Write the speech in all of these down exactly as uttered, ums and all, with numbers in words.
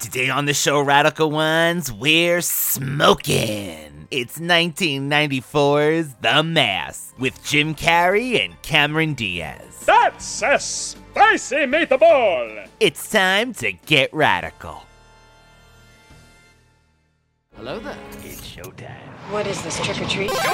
Today on the show, Radical Ones, we're smoking. It's nineteen ninety-four's The Mask with Jim Carrey and Cameron Diaz. That's a spicy meatball! It's time to get radical. Hello there. It's showtime. What is this, trick-or-treat? Did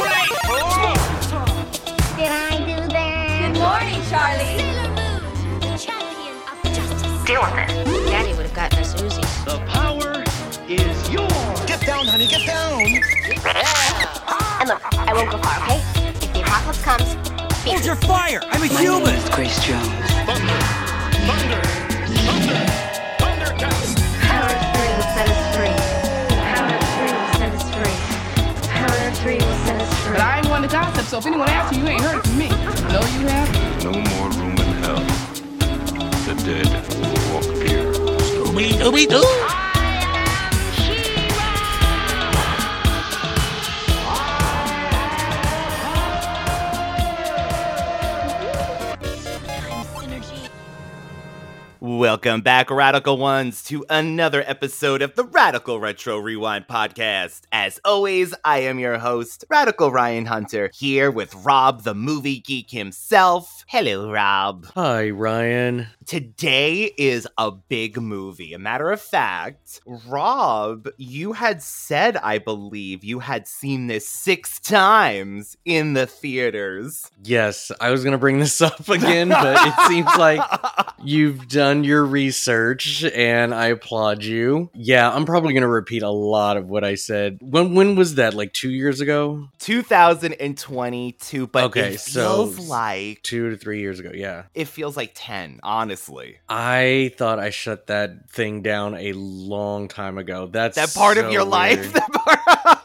I do that? Good morning, Charlie. The champion of justice. Deal with it. Daddy would have gotten us Uzis. The power is yours. Get down, honey, get down. And look, I won't go far, okay? If the apocalypse comes, beat Hold your fire. I'm a human. My name is Grace Jones. Thunder! Thunder! Thunder! Thundercast! Power of three will set us free. Power of three will set us free. Power of three will set us free. But I ain't one to gossip, so if anyone asks you, you ain't heard it from me. No, you have. No more room in hell. The dead walk here. Scooby Dooby Doo. Welcome back, Radical Ones, to another episode of the Radical Retro Rewind podcast. As always, I am your host, Radical Ryan Hunter, here with Rob, the movie geek himself. Hello, Rob. Hi, Ryan. Today is a big movie. A matter of fact, Rob, you had said, I believe, you had seen this six times in the theaters. Yes, I was going to bring this up again, but it seems like you've done your research, and I applaud you. Yeah, I'm probably going to repeat a lot of what I said. When when was that? Like two years ago? two thousand twenty-two, but okay, it so feels like... Two to three years ago, yeah. It feels like ten, honestly. I thought I shut that thing down a long time ago. That's That part so of your weird. life? That part...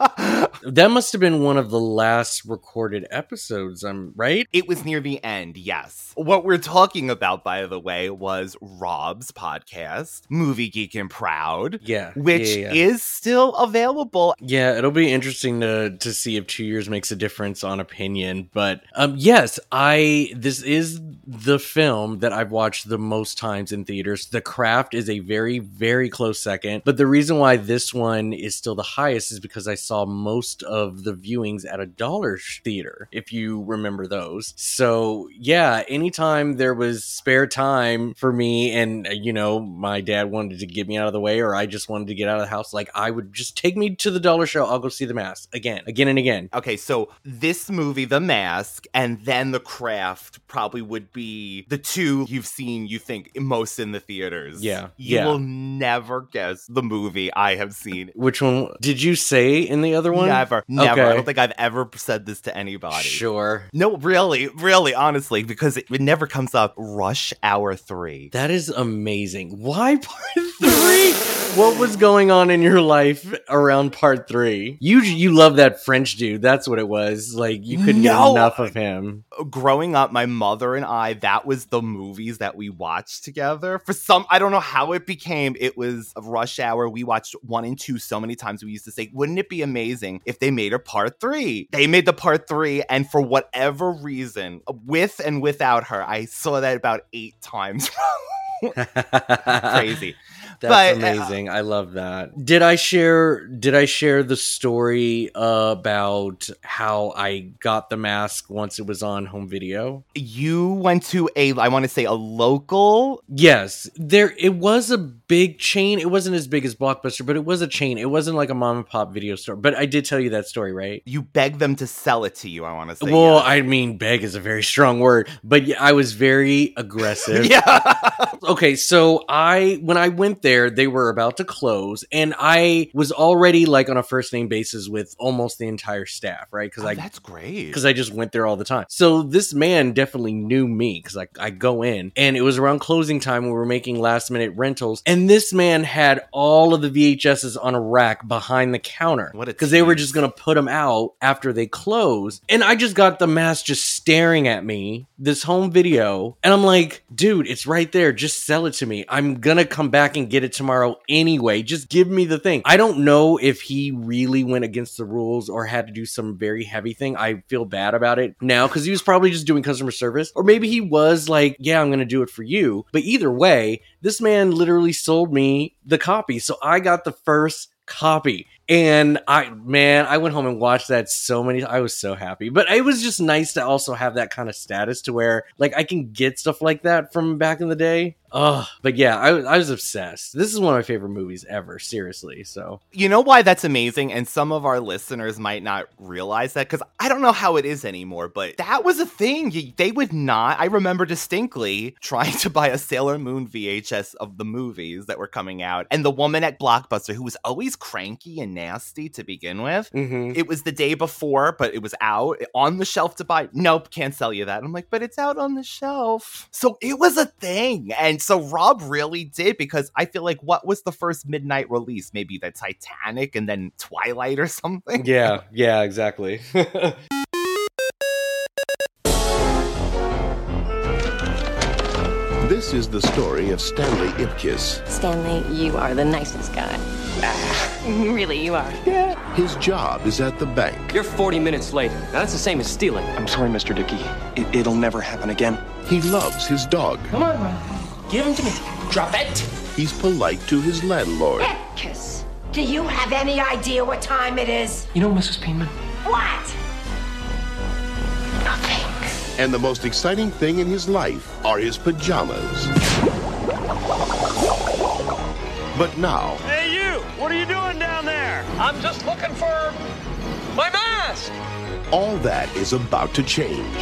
That must have been one of the last recorded episodes, um, right? It was near the end, yes. What we're talking about, by the way, was Rob's podcast, Movie Geek and Proud. Yeah. Which yeah, yeah. is still available. Yeah, it'll be interesting to to see if two years makes a difference on opinion. But um, yes, I this is the film that I've watched the most times in theaters. The Craft is a very, very close second. But the reason why this one is still the highest is because I saw most of the viewings at a dollar theater, if you remember those. So yeah, anytime there was spare time for me and, you know, my dad wanted to get me out of the way or I just wanted to get out of the house, like I would just take me to the dollar show. I'll go see The Mask again, again and again. Okay, so this movie, The Mask, and then The Craft probably would be the two you've seen, you think, most in the theaters. Yeah. You yeah. will never guess the movie I have seen. Which one did you say in the other one? Never, never. Okay. I don't think I've ever said this to anybody. Sure. No, really, really, honestly, because it, it never comes up. Rush Hour three. That is amazing. Why part three? What was going on in your life around part three? You you love that French dude. That's what it was. Like, you couldn't No. get enough of him. Growing up, my mother and I, that was the movies that we watched together. For some, I don't know how it became. It was Rush Hour. We watched one and two so many times. We used to say, wouldn't it be amazing if they made a part three? They made the part three, and for whatever reason, with and without her, I saw that about eight times. Crazy. That's But, uh, amazing. I love that. Did I share did I share the story about how I got The Mask once it was on home video? You went to a, I want to say a local. Yes. There it was a big chain. It wasn't as big as Blockbuster, but it was a chain. It wasn't like a mom and pop video store. But I did tell you that story, right? You begged them to sell it to you, I want to say. Well, yes. I mean, beg is a very strong word, but yeah, I was very aggressive. Yeah. Okay, so I when I went there, they were about to close, and I was already like on a first name basis with almost the entire staff, right? Because Oh, I that's great. because I just went there all the time. So this man definitely knew me because I, I go in, and it was around closing time when we were making last minute rentals, and this man had all of the V H Ses on a rack behind the counter. What a because they were tease. just gonna put them out after they closed, and I just got The Mask just staring at me, this home video, and I'm like, dude, it's right there. Just sell it to me. I'm gonna come back and get it tomorrow anyway. Just give me the thing. I don't know if he really went against the rules or had to do some very heavy thing. I feel bad about it now because he was probably just doing customer service, or maybe he was like, yeah, I'm gonna do it for you. But either way, this man literally sold me the copy. So I got the first copy. And I, man, I went home and watched that so many. I was so happy, but it was just nice to also have that kind of status to where like I can get stuff like that from back in the day. Oh, but yeah, I, I was obsessed. This is one of my favorite movies ever. Seriously. So you know why that's amazing, and some of our listeners might not realize that because I don't know how it is anymore. But that was a thing. You, they would not. I remember distinctly trying to buy a Sailor Moon V H S of the movies that were coming out, and the woman at Blockbuster, who was always cranky and nasty to begin with. Mm-hmm. It was the day before, but it was out on the shelf to buy. Nope, can't sell you that. I'm like, but it's out on the shelf. So it was a thing. And so Rob really did, because I feel like what was the first midnight release? Maybe the Titanic and then Twilight or something? Yeah, yeah, exactly. This is the story of Stanley Ipkiss. Stanley, you are the nicest guy. Really, you are. Yeah. His job is at the bank. You're forty minutes late. Now, that's the same as stealing. I'm sorry, Mister Dickey. It, it'll never happen again. He loves his dog. Come on, man. Give him to me. Drop it. He's polite to his landlord. Ipkiss, do you have any idea what time it is? You know, Missus Penman? What? Nothing. And the most exciting thing in his life are his pajamas. But now... Hey, you! What are you doing down there? I'm just looking for my mask! All that is about to change.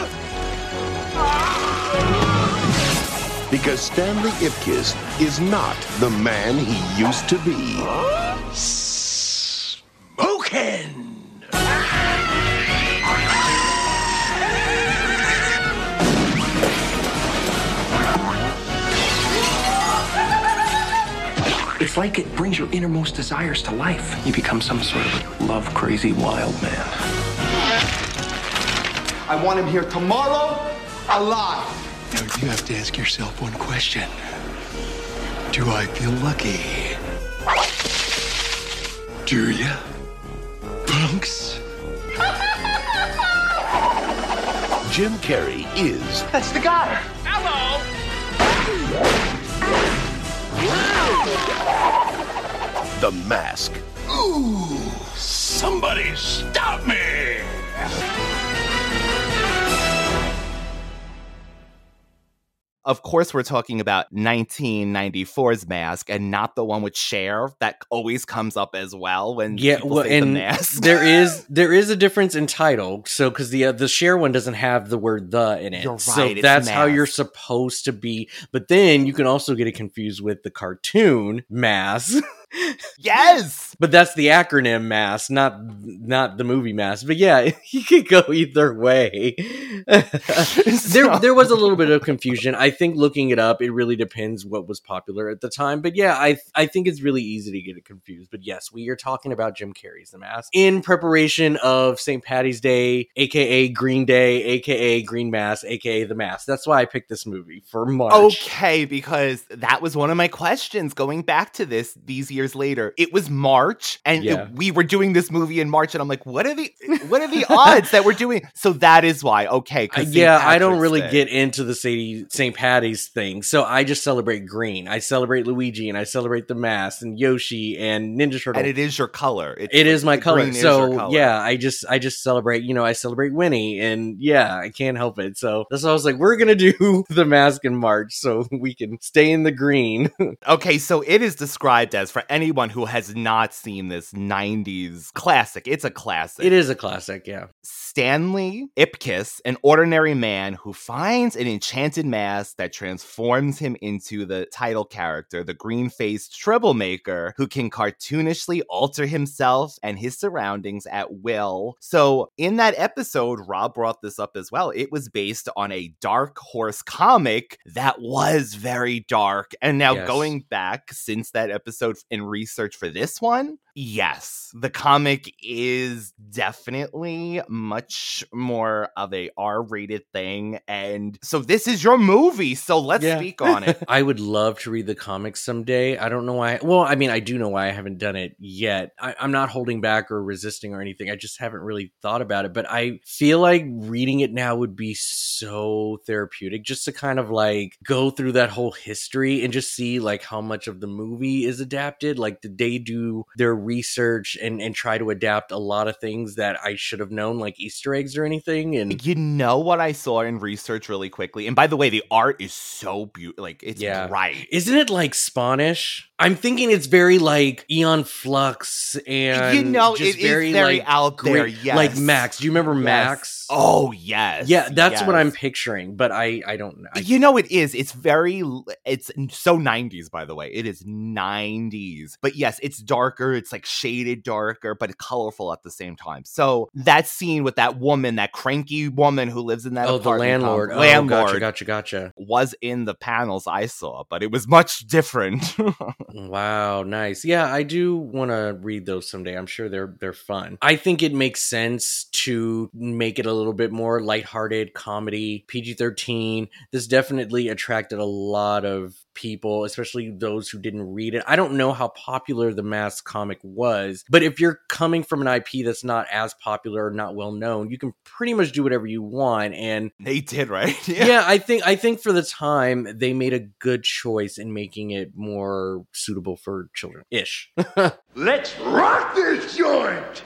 Because Stanley Ipkiss is not the man he used to be. Smokin'! It's like it brings your innermost desires to life. You become some sort of love-crazy wild man. I want him here tomorrow, alive. Now, you have to ask yourself one question. Do I feel lucky? Do ya? Punks? Jim Carrey is... That's the guy. Hello! The Mask. Ooh! Somebody stop me! Of course, we're talking about nineteen ninety-four's Mask and not the one with Cher that always comes up as well when yeah, people well, say and The Mask. there is there is a difference in title. So because the uh, the Cher one doesn't have the word "the" in it, You're right, so it's that's how Mask. you're supposed to be. But then you can also get it confused with the cartoon Mask. Yes! But that's the acronym Mask, not not the movie Mask. But yeah, you could go either way. there there was a little bit of confusion. I think looking it up, it really depends what was popular at the time. But yeah, I I think it's really easy to get it confused. But yes, we are talking about Jim Carrey's The Mask in preparation of Saint Patty's Day, aka Green Day, aka Green Mask, aka The Mask. That's why I picked this movie for March. Okay, because that was one of my questions going back to this these years later. It was March, and Yeah. it- we were doing this movie in March, and I'm like, what are the what are the odds that we're doing? So that is why. Okay, Uh, 'cause Saint yeah, I don't Patrick's really Day. get into the Saint Patty's thing, so I just celebrate green. I celebrate Luigi, and I celebrate the Mask, and Yoshi, and Ninja Turtle. And it is your color. It's It is my the color. green is your So color. yeah, I just I just celebrate. You know, I celebrate Winnie, and yeah, I can't help it. So that's why I was like, we're gonna do The Mask in March, so we can stay in the green. Okay, so it is described as, for anyone who has not seen this nineties classic, it's a classic. It is a classic, yeah. Stanley Ipkiss, an ordinary man who finds an enchanted mask that transforms him into the title character, the green-faced troublemaker who can cartoonishly alter himself and his surroundings at will. So in that episode, Rob brought this up as well. It was based on a Dark Horse comic that was very dark. And now Yes. going back since that episode in research for this one, Yes, the comic is definitely much more of a R-rated thing, and so this is your movie, so let's Yeah. speak on it. I would love to read the comics someday. I don't know why. Well, I mean, I do know why I haven't done it yet. I, I'm not holding back or resisting or anything. I just haven't really thought about it, but I feel like reading it now would be so therapeutic, just to kind of like go through that whole history and just see like how much of the movie is adapted. Like, did they do their research and, and try to adapt a lot of things that I should have known, like Easter eggs or anything? And You know what I saw in research really quickly? And by the way, the art is so beautiful. Like, it's yeah. bright. Isn't it like Spanish? I'm thinking it's very like Aeon Flux and You know, just it is very, very like, out there, great- yes. Like Max. Do you remember Yes. Max? Oh, yes. Yeah, that's what yes. I'm picturing, but I I don't know. I, You know, it is. It's very, it's so nineties, by the way. It is nineties. But yes, it's darker. It's like shaded darker, but colorful at the same time. So that scene with that woman, that cranky woman who lives in that oh, the apartment landlord. complex, Oh, landlord gotcha, gotcha, gotcha. was in the panels I saw, but it was much different. Wow, nice. Yeah, I do want to read those someday. I'm sure they're they're fun. I think it makes sense to make it a little bit more lighthearted comedy, P G thirteen. This definitely attracted a lot of people, especially those who didn't read it. I don't know how popular the Mask comic was, but if you're coming from an I P that's not as popular or not well known, you can pretty much do whatever you want. And they did, right? Yeah. yeah, I think I think for the time they made a good choice in making it more suitable for children ish. Let's rock this joint.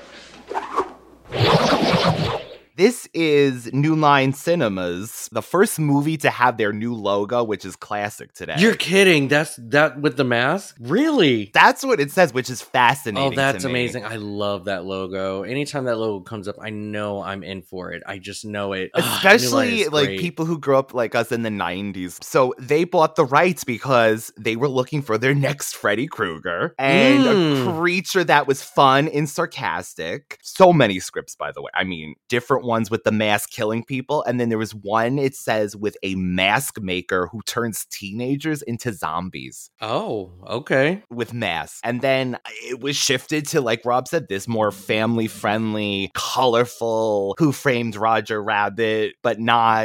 This is New Line Cinemas, the first movie to have their new logo, which is classic today. You're kidding. That's that with the mask? Really? That's what it says, which is fascinating. Oh, that's to me. amazing. I love that logo. Anytime that logo comes up, I know I'm in for it. I just know it. Especially Ugh, like great. people who grew up like us in the nineties. So they bought the rights because they were looking for their next Freddy Krueger and Mm. a creature that was fun and sarcastic. So many scripts, by the way. I mean, different ones with the mask killing people. And then there was one, it says, with a mask maker who turns teenagers into zombies. Oh, okay. With masks. And then it was shifted to, like Rob said, this more family friendly, colorful Who Framed Roger Rabbit, but not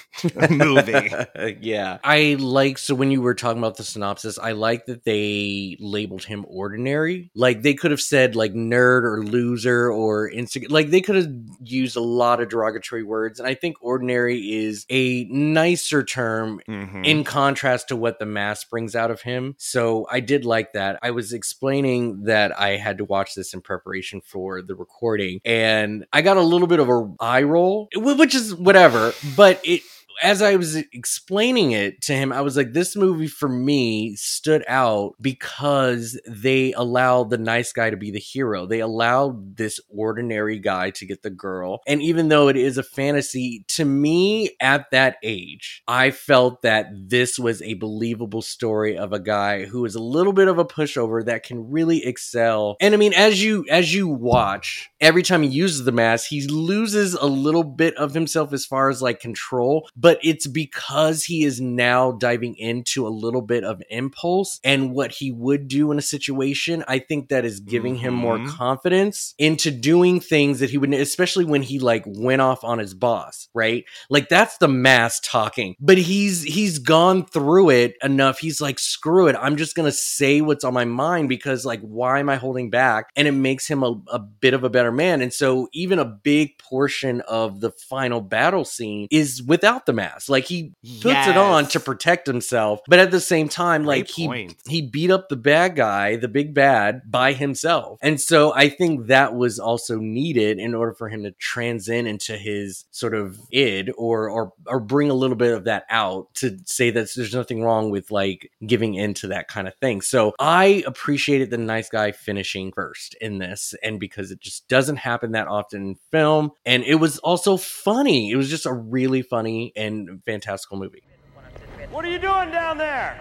movie. Yeah. I like, so when you were talking about the synopsis, I like that they labeled him ordinary. Like they could have said like nerd or loser or insecure. Like they could have used a lot of derogatory words. And I think ordinary is a nicer term mm-hmm. in contrast to what the mask brings out of him. So I did like that. I was explaining that I had to watch this in preparation for the recording, and I got a little bit of a eye roll, which is whatever, but it, as I was explaining it to him, I was like, this movie for me stood out because they allowed the nice guy to be the hero. They allowed this ordinary guy to get the girl. And even though it is a fantasy, to me at that age, I felt that this was a believable story of a guy who is a little bit of a pushover that can really excel. And I mean, as you as you watch, every time he uses the mask, he loses a little bit of himself as far as like control. But But it's because he is now diving into a little bit of impulse and what he would do in a situation. I think that is giving mm-hmm. him more confidence into doing things that he would, especially when he like went off on his boss, right? Like that's the mask talking, but he's, he's gone through it enough. He's like, screw it. I'm just going to say what's on my mind because like, why am I holding back? And it makes him a, a bit of a better man. And so even a big portion of the final battle scene is without the mask. Like he puts yes. it on to protect himself, but at the same time, like Great he point. he beat up the bad guy, the big bad, by himself. And so I think that was also needed in order for him to transcend into his sort of id or or or bring a little bit of that out to say that there's nothing wrong with like giving into that kind of thing. So I appreciated the nice guy finishing first in this, and because it just doesn't happen that often in film, and it was also funny. It was just a really funny and fantastical movie. What are you doing down there?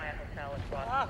Uh,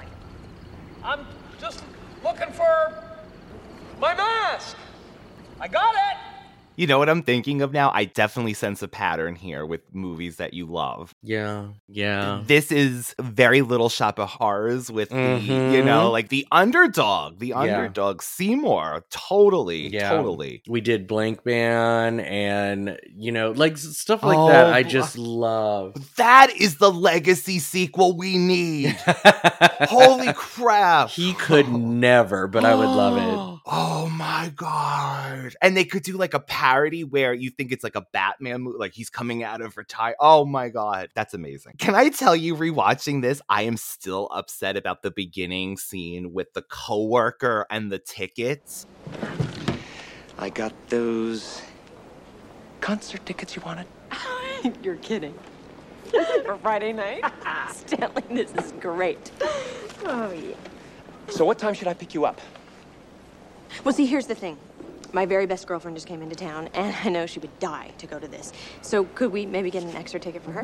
I'm just looking for my mask. I got it. You know what I'm thinking of now? I definitely sense a pattern here with movies that you love. Yeah, yeah. This is very Little Shop of Horrors with Mhm. the, you know, like the underdog, the Yeah. underdog, Seymour. Totally, Yeah. totally. We did Blank Man and, you know, like s- stuff like Oh, that. I bl- just love. That is the legacy sequel we need. Holy crap. He could never, but I would love it. Oh my god. And they could do like a parody where you think it's like a Batman movie, like he's coming out of retire. Oh my god. That's amazing. Can I tell you, rewatching this, I am still upset about the beginning scene with the coworker and the tickets. I got those concert tickets you wanted. You're kidding. For Friday night? Stanley, this is great. Oh, yeah. So what time should I pick you up? Well, see, here's the thing. My very best girlfriend just came into town, and I know she would die to go to this. So could we maybe get an extra ticket for her?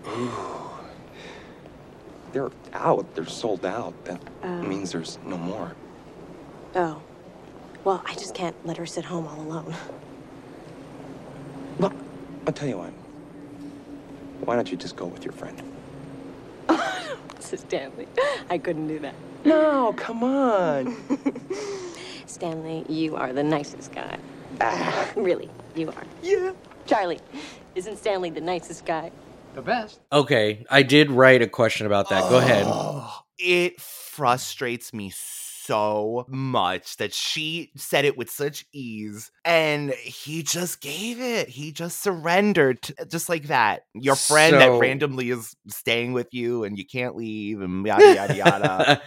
They're out. They're sold out. That Oh. means there's no more. Oh. Well, I just can't let her sit home all alone. Look, I'll tell you what. Why don't you just go with your friend? This is Stanley. I couldn't do that. No, come on. Stanley, you are the nicest guy. Ah. Really, you are. Yeah. Charlie, isn't Stanley the nicest guy? The best. Okay, I did write a question about that. Go ahead. It frustrates me so much that she said it with such ease and he just gave it. He just surrendered to, just like that. Your friend that So- randomly is staying with you and you can't leave and yada yada yada.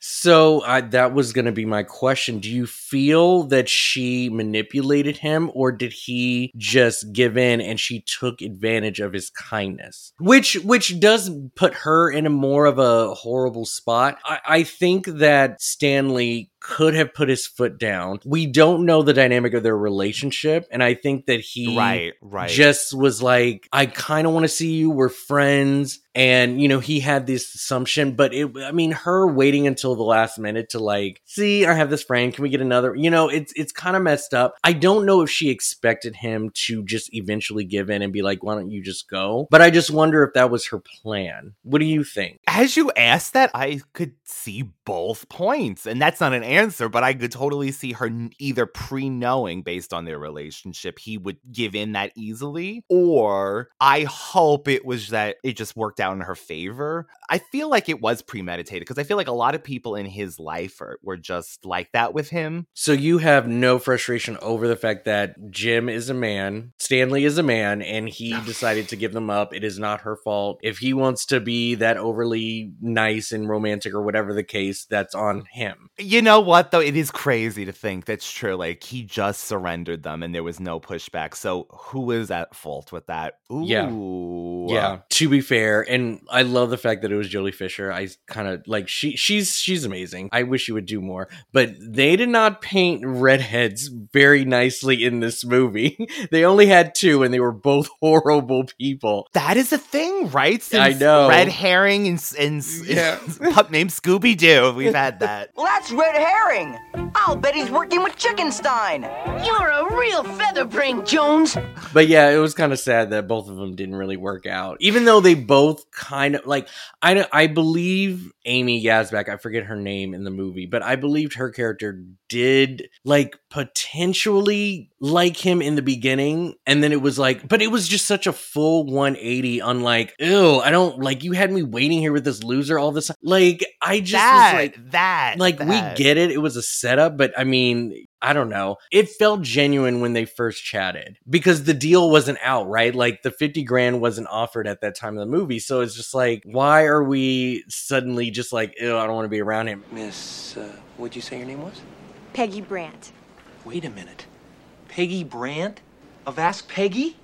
So I, that was going to be my question. Do you feel that she manipulated him, or did he just give in and she took advantage of his kindness? Which which does put her in a more of a horrible spot. I, I think that Stanley could have put his foot down. We don't know the dynamic of their relationship, and I think that he Right, right. just was like, I kind of want to see you. We're friends. And, you know, he had this assumption, but it, I mean, her waiting until the last minute to like, see, I have this friend. Can we get another? You know, it's, it's kind of messed up. I don't know if she expected him to just eventually give in and be like, why don't you just go? But I just wonder if that was her plan. What do you think? As you asked that, I could see both points. And that's not an answer, but I could totally see her n- either pre-knowing based on their relationship, he would give in that easily, or I hope it was that it just worked out in her favor. I feel like it was premeditated because I feel like a lot of people in his life are, were just like that with him. So you have no frustration over the fact that Jim is a man, Stanley is a man, and he decided to give them up. It is not her fault. If he wants to be that overly nice and romantic or whatever the case, that's on him. You know what, though? It is crazy to think that's true. Like, he just surrendered them and there was no pushback. So who is at fault with that? Ooh. Yeah. Yeah, to be fair, and I love the fact that it was Jolie Fisher. I kind of like she she's she's amazing. I wish she would do more, but they did not paint redheads very nicely in this movie. They only had two, and they were both horrible people. That is a thing, right? Since I know. Red Herring and, and Yeah. pup named Scooby Doo. We've had that. Well, that's Red Herring. I'll bet he's working with Chickenstein. You're a real featherbrain, Jones. But yeah, it was kind of sad that both of them didn't really work out, even though they both kind of like, I, I believe Amy Yazbek, I forget her name in the movie, but I believed her character did like potentially like him in the beginning. And then it was like, but it was just such a full one eighty, unlike, ew, I don't like, you had me waiting here with this loser all this time. Like, I just that, was like, that, like that. we get it. It was a setup, but I mean, I don't know. It felt genuine when they first chatted because the deal wasn't out, right? Like the fifty grand wasn't offered at that time of the movie. So it's just like, why are we suddenly just like, ew, I don't want to be around him? Miss, uh, what'd you say your name was? Peggy Brandt. Wait a minute. Peggy Brandt? Of Ask Peggy?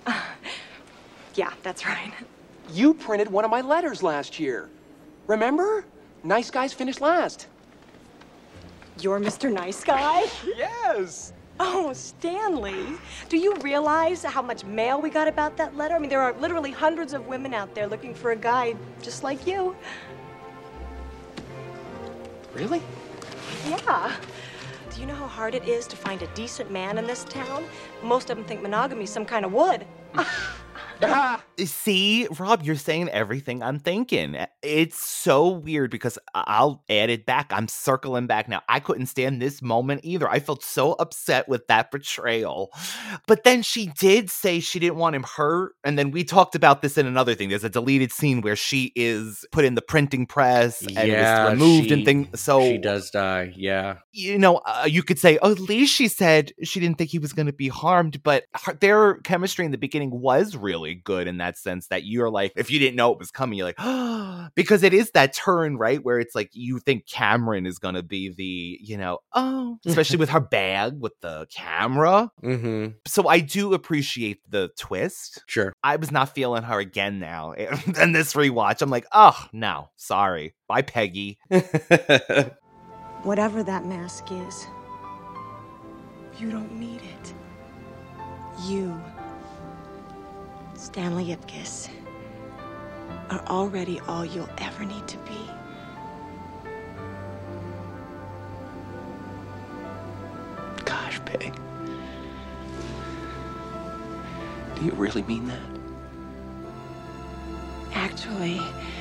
Yeah, that's right. You printed one of my letters last year. Remember? Nice guys finish last. You're Mister Nice Guy? Yes. Oh, Stanley, do you realize how much mail we got about that letter? I mean, there are literally hundreds of women out there looking for a guy just like you. Really? Yeah. Do you know how hard it is to find a decent man in this town? Most of them think monogamy is some kind of wood. See, Rob, you're saying everything I'm thinking. It's so weird because I'll add it back. I'm circling back now. I couldn't stand this moment either. I felt so upset with that portrayal. But then she did say she didn't want him hurt. And then we talked about this in another thing. There's a deleted scene where she is put in the printing press and yeah, was removed she, and things. So she does die. Yeah. You know, uh, you could say, oh, at least she said she didn't think he was going to be harmed. But her, their chemistry in the beginning was really good in that sense that you're like, if you didn't know it was coming, you're like, oh, because it is that turn, right? Where it's like, you think Cameron is going to be the, you know, oh, especially with her bag with the camera. Mm-hmm. So I do appreciate the twist. Sure. I was not feeling her again now. In this rewatch, I'm like, oh, no, sorry. Bye, Peggy. Whatever that mask is, you don't need it. You, Stanley Ipkiss, are already all you'll ever need to be. Gosh, Peg. Do you really mean that? Actually,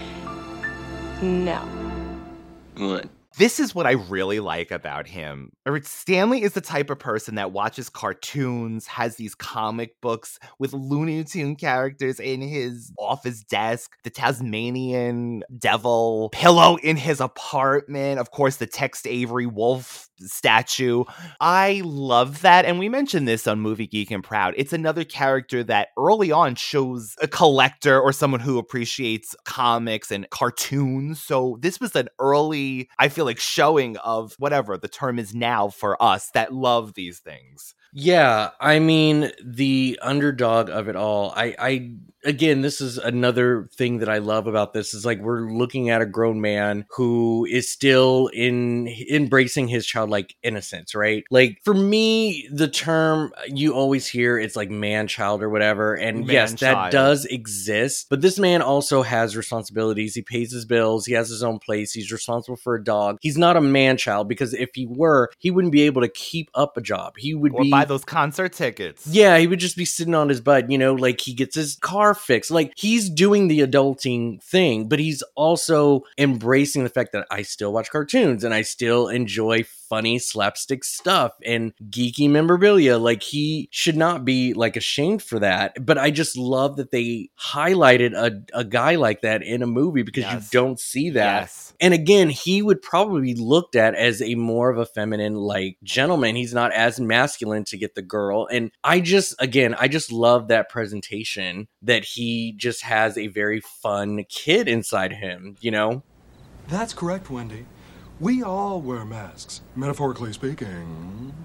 no. What? This is what I really like about him. Stanley is the type of person that watches cartoons, has these comic books with Looney Tune characters in his office desk, the Tasmanian devil pillow in his apartment, of course, the Tex Avery wolf statue. I love that. And we mentioned this on Movie Geek and Proud. It's another character that early on shows a collector or someone who appreciates comics and cartoons. So this was an early, I feel like, showing of whatever the term is now for us that love these things. Yeah, I mean, the underdog of it all. I, I, again, this is another thing that I love about this is like we're looking at a grown man who is still in embracing his childlike innocence, right? Like for me, the term you always hear, it's like man child or whatever. And man yes, that child. does exist. But this man also has responsibilities. He pays his bills. He has his own place. He's responsible for a dog. He's not a man child because if he were, he wouldn't be able to keep up a job. He would or be buy those concert tickets. Yeah, he would just be sitting on his butt, you know, like he gets his car fixed. Like he's doing the adulting thing, but he's also embracing the fact that I still watch cartoons and I still enjoy funny slapstick stuff and geeky memorabilia. Like he should not be like ashamed for that. But I just love that they highlighted a, a guy like that in a movie because Yes. you don't see that. Yes. And again, he would probably be looked at as a more of a feminine like gentleman. He's not as masculine to get the girl. And I just, again, I just love that presentation that he just has a very fun kid inside him, you know? That's correct, Wendy. We all wear masks, metaphorically speaking.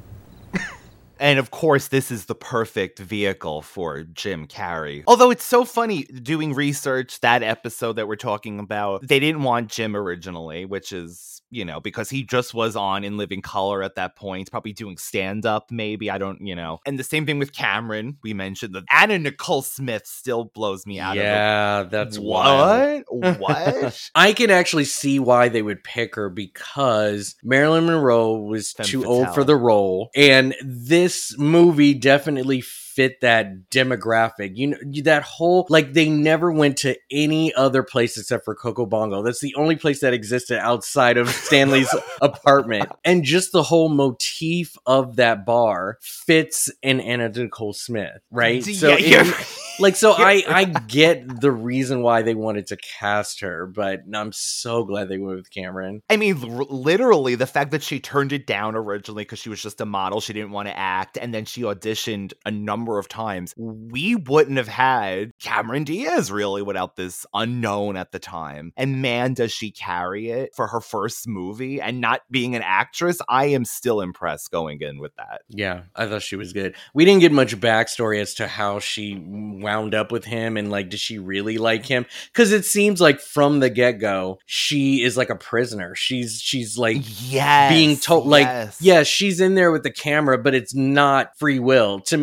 And of course, this is the perfect vehicle for Jim Carrey. Although it's so funny doing research, that episode that we're talking about, they didn't want Jim originally, which is, you know, because he just was on In Living Color at that point, probably doing stand-up maybe, I don't, you know. And the same thing with Cameron, we mentioned that Anna Nicole Smith still blows me out yeah, of the... that's what? wild. What? I can actually see why they would pick her because Marilyn Monroe was Femme too fatale. old for the role. And this movie definitely fit that demographic. You know, that whole, like, they never went to any other place except for Coco Bongo. That's the only place that existed outside of Stanley's apartment. And just the whole motif of that bar fits in Anna Nicole Smith, right? Yeah, so, you're- it, like, so I, I get the reason why they wanted to cast her, but I'm so glad they went with Cameron. I mean, l- literally, the fact that she turned it down originally because she was just a model, she didn't want to act, and then she auditioned a number of times. We wouldn't have had Cameron Diaz, really, without this unknown at the time. And man, does she carry it for her first movie, and not being an actress, I am still impressed going in with that. Yeah, I thought she was good. We didn't get much backstory as to how she wound up with him and, like, did she really like him? Because it seems like from the get-go, she is like a prisoner. She's, she's like yes, being told, like, yes. yeah, she's in there with the camera, but it's not free will. To me, I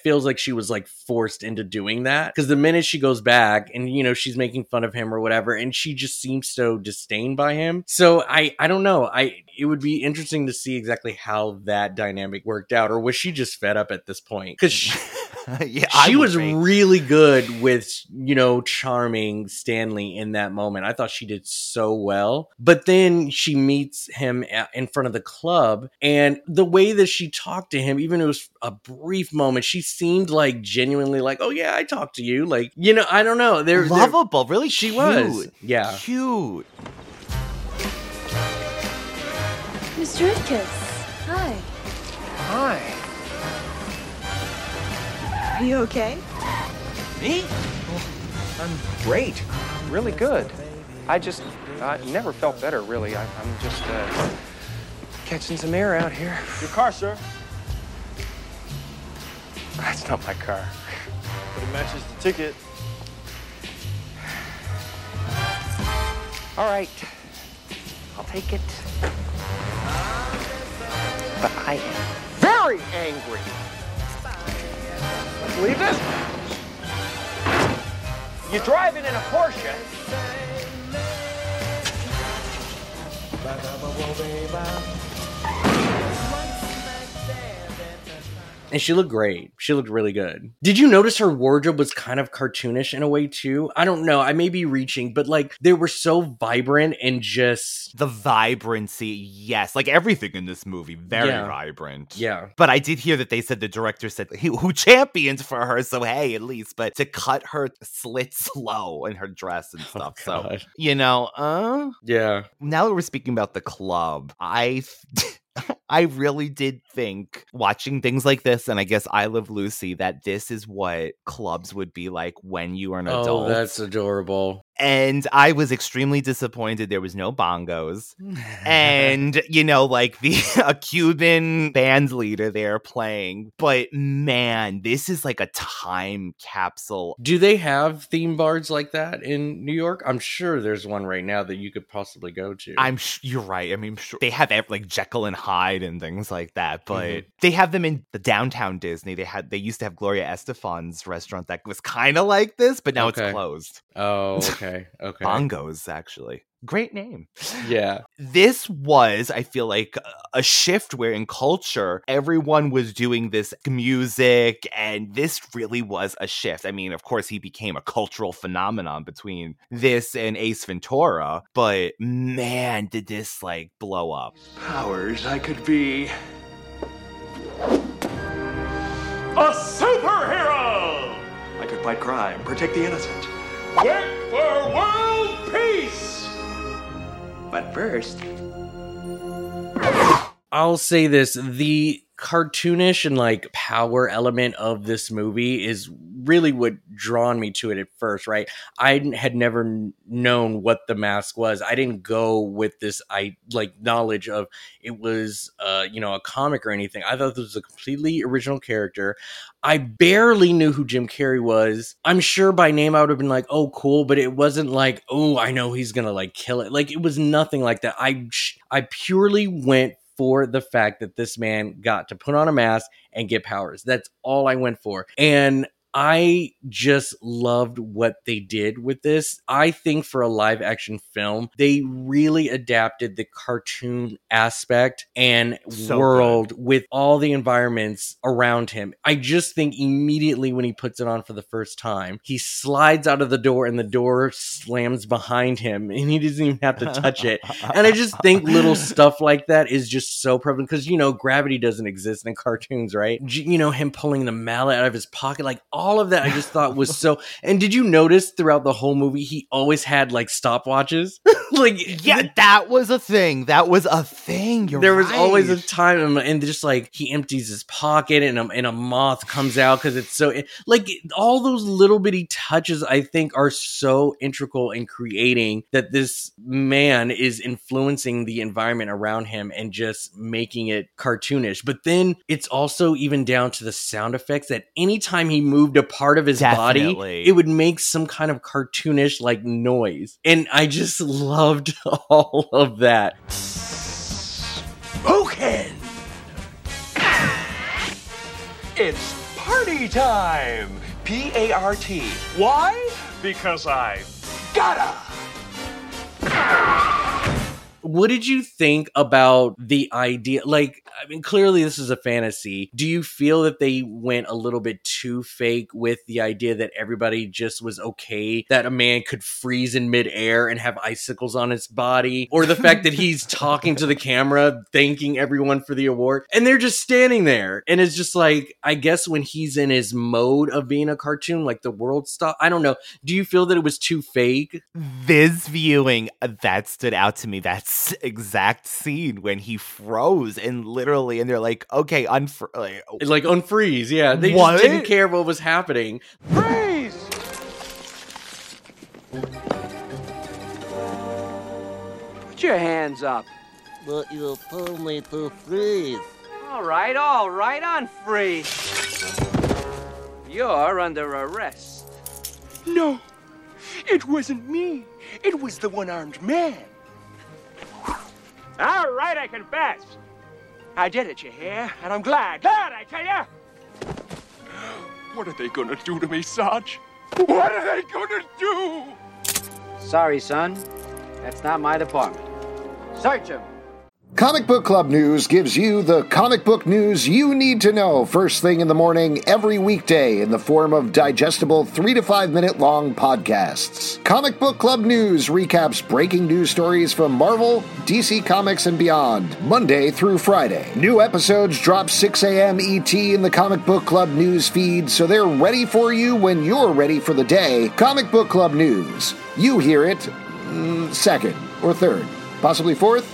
feels like she was like forced into doing that. Because the minute she goes back and, you know, she's making fun of him or whatever, and she just seems so disdained by him. So I, I don't know. I it would be interesting to see exactly how that dynamic worked out. Or was she just fed up at this point? Because she, yeah, she was be. really good with, you know, charming Stanley in that moment. I thought she did so well. But then she meets him at, in front of the club, and the way that she talked to him, even if it was a brief moment, she seemed like genuinely like, oh yeah, I talked to you. Like, you know, I don't know. They're lovable, they're, really she cute. was. Yeah. Cute. Mister Itkiss, hi. Hi. Are you okay? Me? Oh, I'm great. Really good. I just, I never felt better, really. I, I'm just uh, catching some air out here. Your car, sir. That's not my car. But it matches the ticket. All right. I'll take it. But I am very angry. Believe this? You're driving in a Porsche. And she looked great. She looked really good. Did you notice her wardrobe was kind of cartoonish in a way too? I don't know. I may be reaching, but like they were so vibrant and just the vibrancy. Yes, like everything in this movie, very yeah. vibrant. Yeah. But I did hear that they said the director said he, who championed for her. So hey, at least, but to cut her slits low in her dress and stuff. Oh, so you know, uh, yeah. Now that we're speaking about the club, I. I really did think watching things like this, and I guess I Love Lucy, that this is what clubs would be like when you were an oh, adult. That's adorable. And I was extremely disappointed there was no bongos. And, you know, like the a Cuban band leader there playing. But man, this is like a time capsule. Do they have theme bars like that in New York? I'm sure there's one right now that you could possibly go to. I'm sh- you're right. I mean, sure, they have like Jekyll and Hyde and things like that, but mm-hmm. they have them in the downtown Disney. They had they used to have Gloria Estefan's restaurant that was kind of like this, but now okay. it's closed. Oh, okay. Okay. Bongos, actually. Great name. Yeah. This was, I feel like, a shift where in culture, everyone was doing this music, and this really was a shift. I mean, of course, he became a cultural phenomenon between this and Ace Ventura, but man, did this, like, blow up. Powers, I could be a superhero! I could fight crime, protect the innocent. Work for world peace! But first, I'll say this, the cartoonish and like power element of this movie is really what drawn me to it at first, right? I had never n- known what The Mask was. I didn't go with this I like knowledge of it was uh you know a comic or anything. I thought this was a completely original character. I barely knew who Jim Carrey was. I'm sure by name I would have been like, oh cool, but it wasn't like, oh, I know he's gonna like kill it. Like it was nothing like that. I I purely went for the fact that this man got to put on a mask and get powers. That's all I went for. And I just loved what they did with this. I think for a live action film, they really adapted the cartoon aspect and so world good. With all the environments around him. I just think immediately when he puts it on for the first time, he slides out of the door and the door slams behind him and he doesn't even have to touch it. And I just think little stuff like that is just so prevalent because, you know, gravity doesn't exist in cartoons, right? You know, him pulling the mallet out of his pocket, like all All of that I just thought was so. And did you notice throughout the whole movie he always had like stopwatches? Like yeah, th- that was a thing. That was a thing. You're there right. was always a time, and just like he empties his pocket, and a, and a moth comes out because it's so like all those little bitty touches. I think are so integral in creating that this man is influencing the environment around him and just making it cartoonish. But then it's also even down to the sound effects that anytime he moved a part of his Definitely. body, it would make some kind of cartoonish like noise. And I just loved all of that. Spoken! It's party time. P A R T. Why? Because I gotta. What did you think about the idea? Like, I mean, clearly this is a fantasy. Do you feel that they went a little bit too fake with the idea that everybody just was okay that a man could freeze in midair and have icicles on his body? Or the fact that he's talking to the camera, thanking everyone for the award, and they're just standing there. And it's just like, I guess when he's in his mode of being a cartoon, like the world stop. I don't know. Do you feel that it was too fake? This viewing, that stood out to me. That's exact scene when he froze and literally, and they're like, okay, unfr- like, like unfreeze. Yeah, they what? just didn't care what was happening. Freeze! Put your hands up. But you told me to freeze. All right, all right, unfreeze. You're under arrest. No, it wasn't me. It was the one-armed man. All right, I confess. I did it, you hear? And I'm glad. Glad, I tell you. What are they gonna do to me, Sarge? What are they gonna do? Sorry, son. That's not my department. Search him. Comic Book Club News gives you the comic book news you need to know first thing in the morning every weekday in the form of digestible three to five minute long podcasts. Comic Book Club News recaps breaking news stories from Marvel, D C Comics, and beyond, Monday through Friday. New episodes drop six a.m. E T in the Comic Book Club News feed, so they're ready for you when you're ready for the day. Comic Book Club News. You hear it mm, second or third, possibly fourth.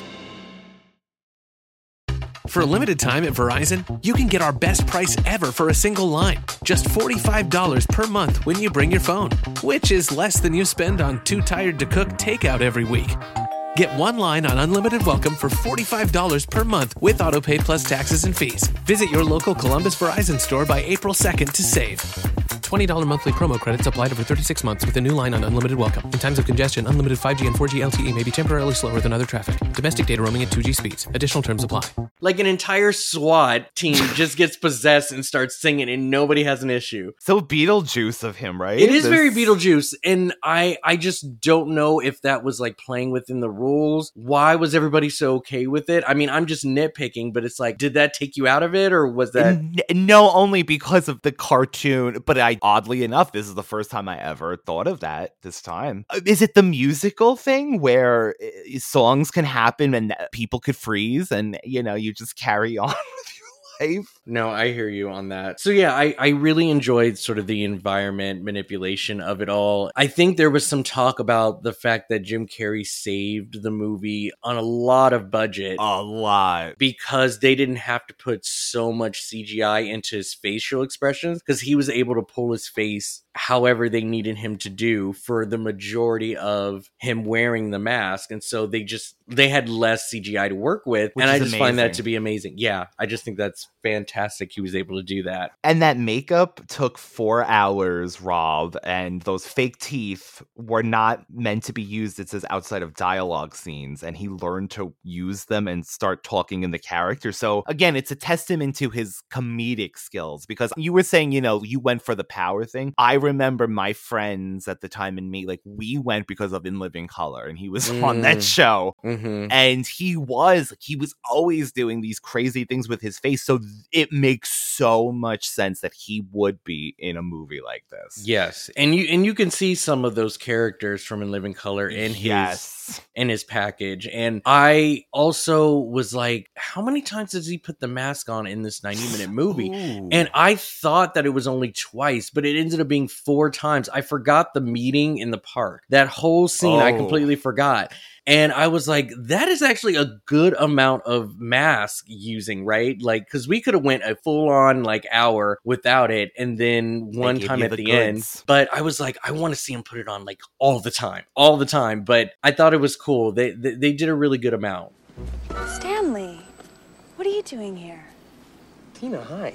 For a limited time at Verizon, you can get our best price ever for a single line. Just forty-five dollars per month when you bring your phone, which is less than you spend on Too Tired to Cook takeout every week. Get one line on Unlimited Welcome for forty-five dollars per month with AutoPay plus taxes and fees. Visit your local Columbus Verizon store by April second to save. twenty dollars monthly promo credits applied over thirty-six months with a new line on Unlimited Welcome. In times of congestion, unlimited five G and four G L T E may be temporarily slower than other traffic. Domestic data roaming at two G speeds. Additional terms apply. Like an entire SWAT team just gets possessed and starts singing and nobody has an issue. So Beetlejuice of him, right? It is This- very Beetlejuice, and I I just don't know if that was like playing within the rules. Why was everybody so okay with it? I mean, I'm just nitpicking, but it's like, did that take you out of it, or was that... N- no, only because of the cartoon, but I oddly enough, this is the first time I ever thought of that this time. Uh, Is it the musical thing where uh, songs can happen and people could freeze and, you know, you just carry on with your life? No, I hear you on that. So yeah, I, I really enjoyed sort of the environment manipulation of it all. I think there was some talk about the fact that Jim Carrey saved the movie on a lot of budget. A lot. Because they didn't have to put so much C G I into his facial expressions, because he was able to pull his face however they needed him to do for the majority of him wearing the mask. And so they just, they had less C G I to work with. Which and I is just find that amazing. to be amazing. Yeah, I just think that's fantastic he was able to do that. And that makeup took four hours, Rob, and those fake teeth were not meant to be used, it says, outside of dialogue scenes, and he learned to use them and start talking in the character. So again, it's a testament to his comedic skills, because you were saying, you know, you went for the power thing. I remember my friends at the time and me, like, we went because of In Living Color, and he was Mm. on that show. Mm-hmm. And he was, he was always doing these crazy things with his face. So it makes so much sense that he would be in a movie like this. Yes, and you and you can see some of those characters from In Living Color in his Yes. in his package. And I also was like, how many times does he put the mask on in this ninety minute movie? Ooh. And I thought that it was only twice, but it ended up being four times. I forgot the meeting in the park. That whole scene I Oh. completely forgot. And I was like, that is actually a good amount of mask using, right? Like, because we could have went a full on like hour without it, and then one gave time you at the the, end. goods. But I was like, I want to see him put it on like all the time, all the time. But I thought it was cool. They they, they did a really good amount. Stanley, what are you doing here? Tina, hi.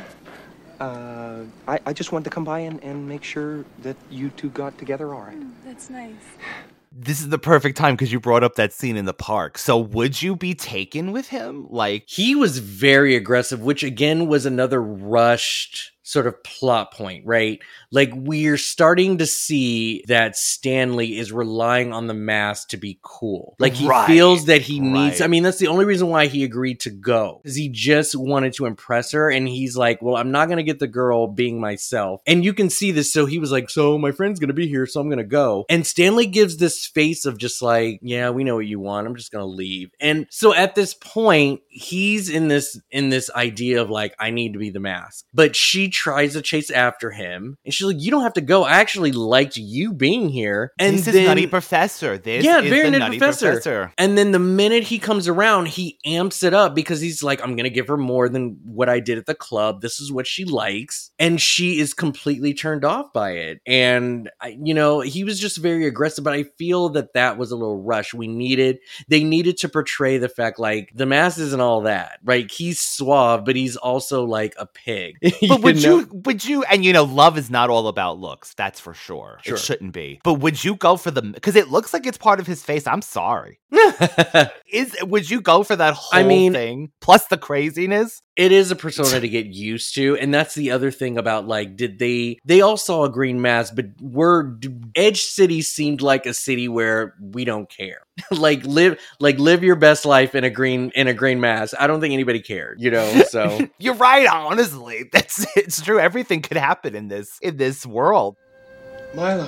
Uh, I, I just wanted to come by and, and make sure that you two got together all right. That's nice. This is the perfect time because you brought up that scene in the park. So would you be taken with him? Like, He was very aggressive, which again was another rushed sort of plot point, right? Like we're starting to see that Stanley is relying on the mask to be cool. Like he Right. feels that he needs, Right. I mean, that's the only reason why he agreed to go, because he just wanted to impress her. And he's like, well, I'm not going to get the girl being myself. And you can see this. So he was like, so my friend's going to be here, so I'm going to go. And Stanley gives this face of just like, yeah, we know what you want. I'm just going to leave. And so at this point, he's in this, in this idea of like, I need to be the mask. But she tries to chase after him. And she's like, you don't have to go. I actually liked you being here. And this then, is Nutty Professor. This yeah, is very the Nutty Nutty Professor. Professor. And then the minute he comes around, he amps it up because he's like, I'm going to give her more than what I did at the club. This is what she likes. And she is completely turned off by it. And, I, you know, he was just very aggressive, but I feel that that was a little rush. We needed, they needed to portray the fact like the mask isn't all that, right? He's suave, but he's also like a pig. But would know? you, would you, and you know, love is not all about looks. That's for sure. Sure. It shouldn't be. But would you go for the, because it looks like it's part of his face. I'm sorry. Is would you go for that whole I mean, thing plus the craziness? It is a persona to get used to, and that's the other thing about like, did they? They all saw a green mask, but we're Edge City seemed like a city where we don't care. like live, like live your best life in a green in a green mask. I don't think anybody cared, you know. So You're right. Honestly, that's it's true. Everything could happen in this in this world. Milo.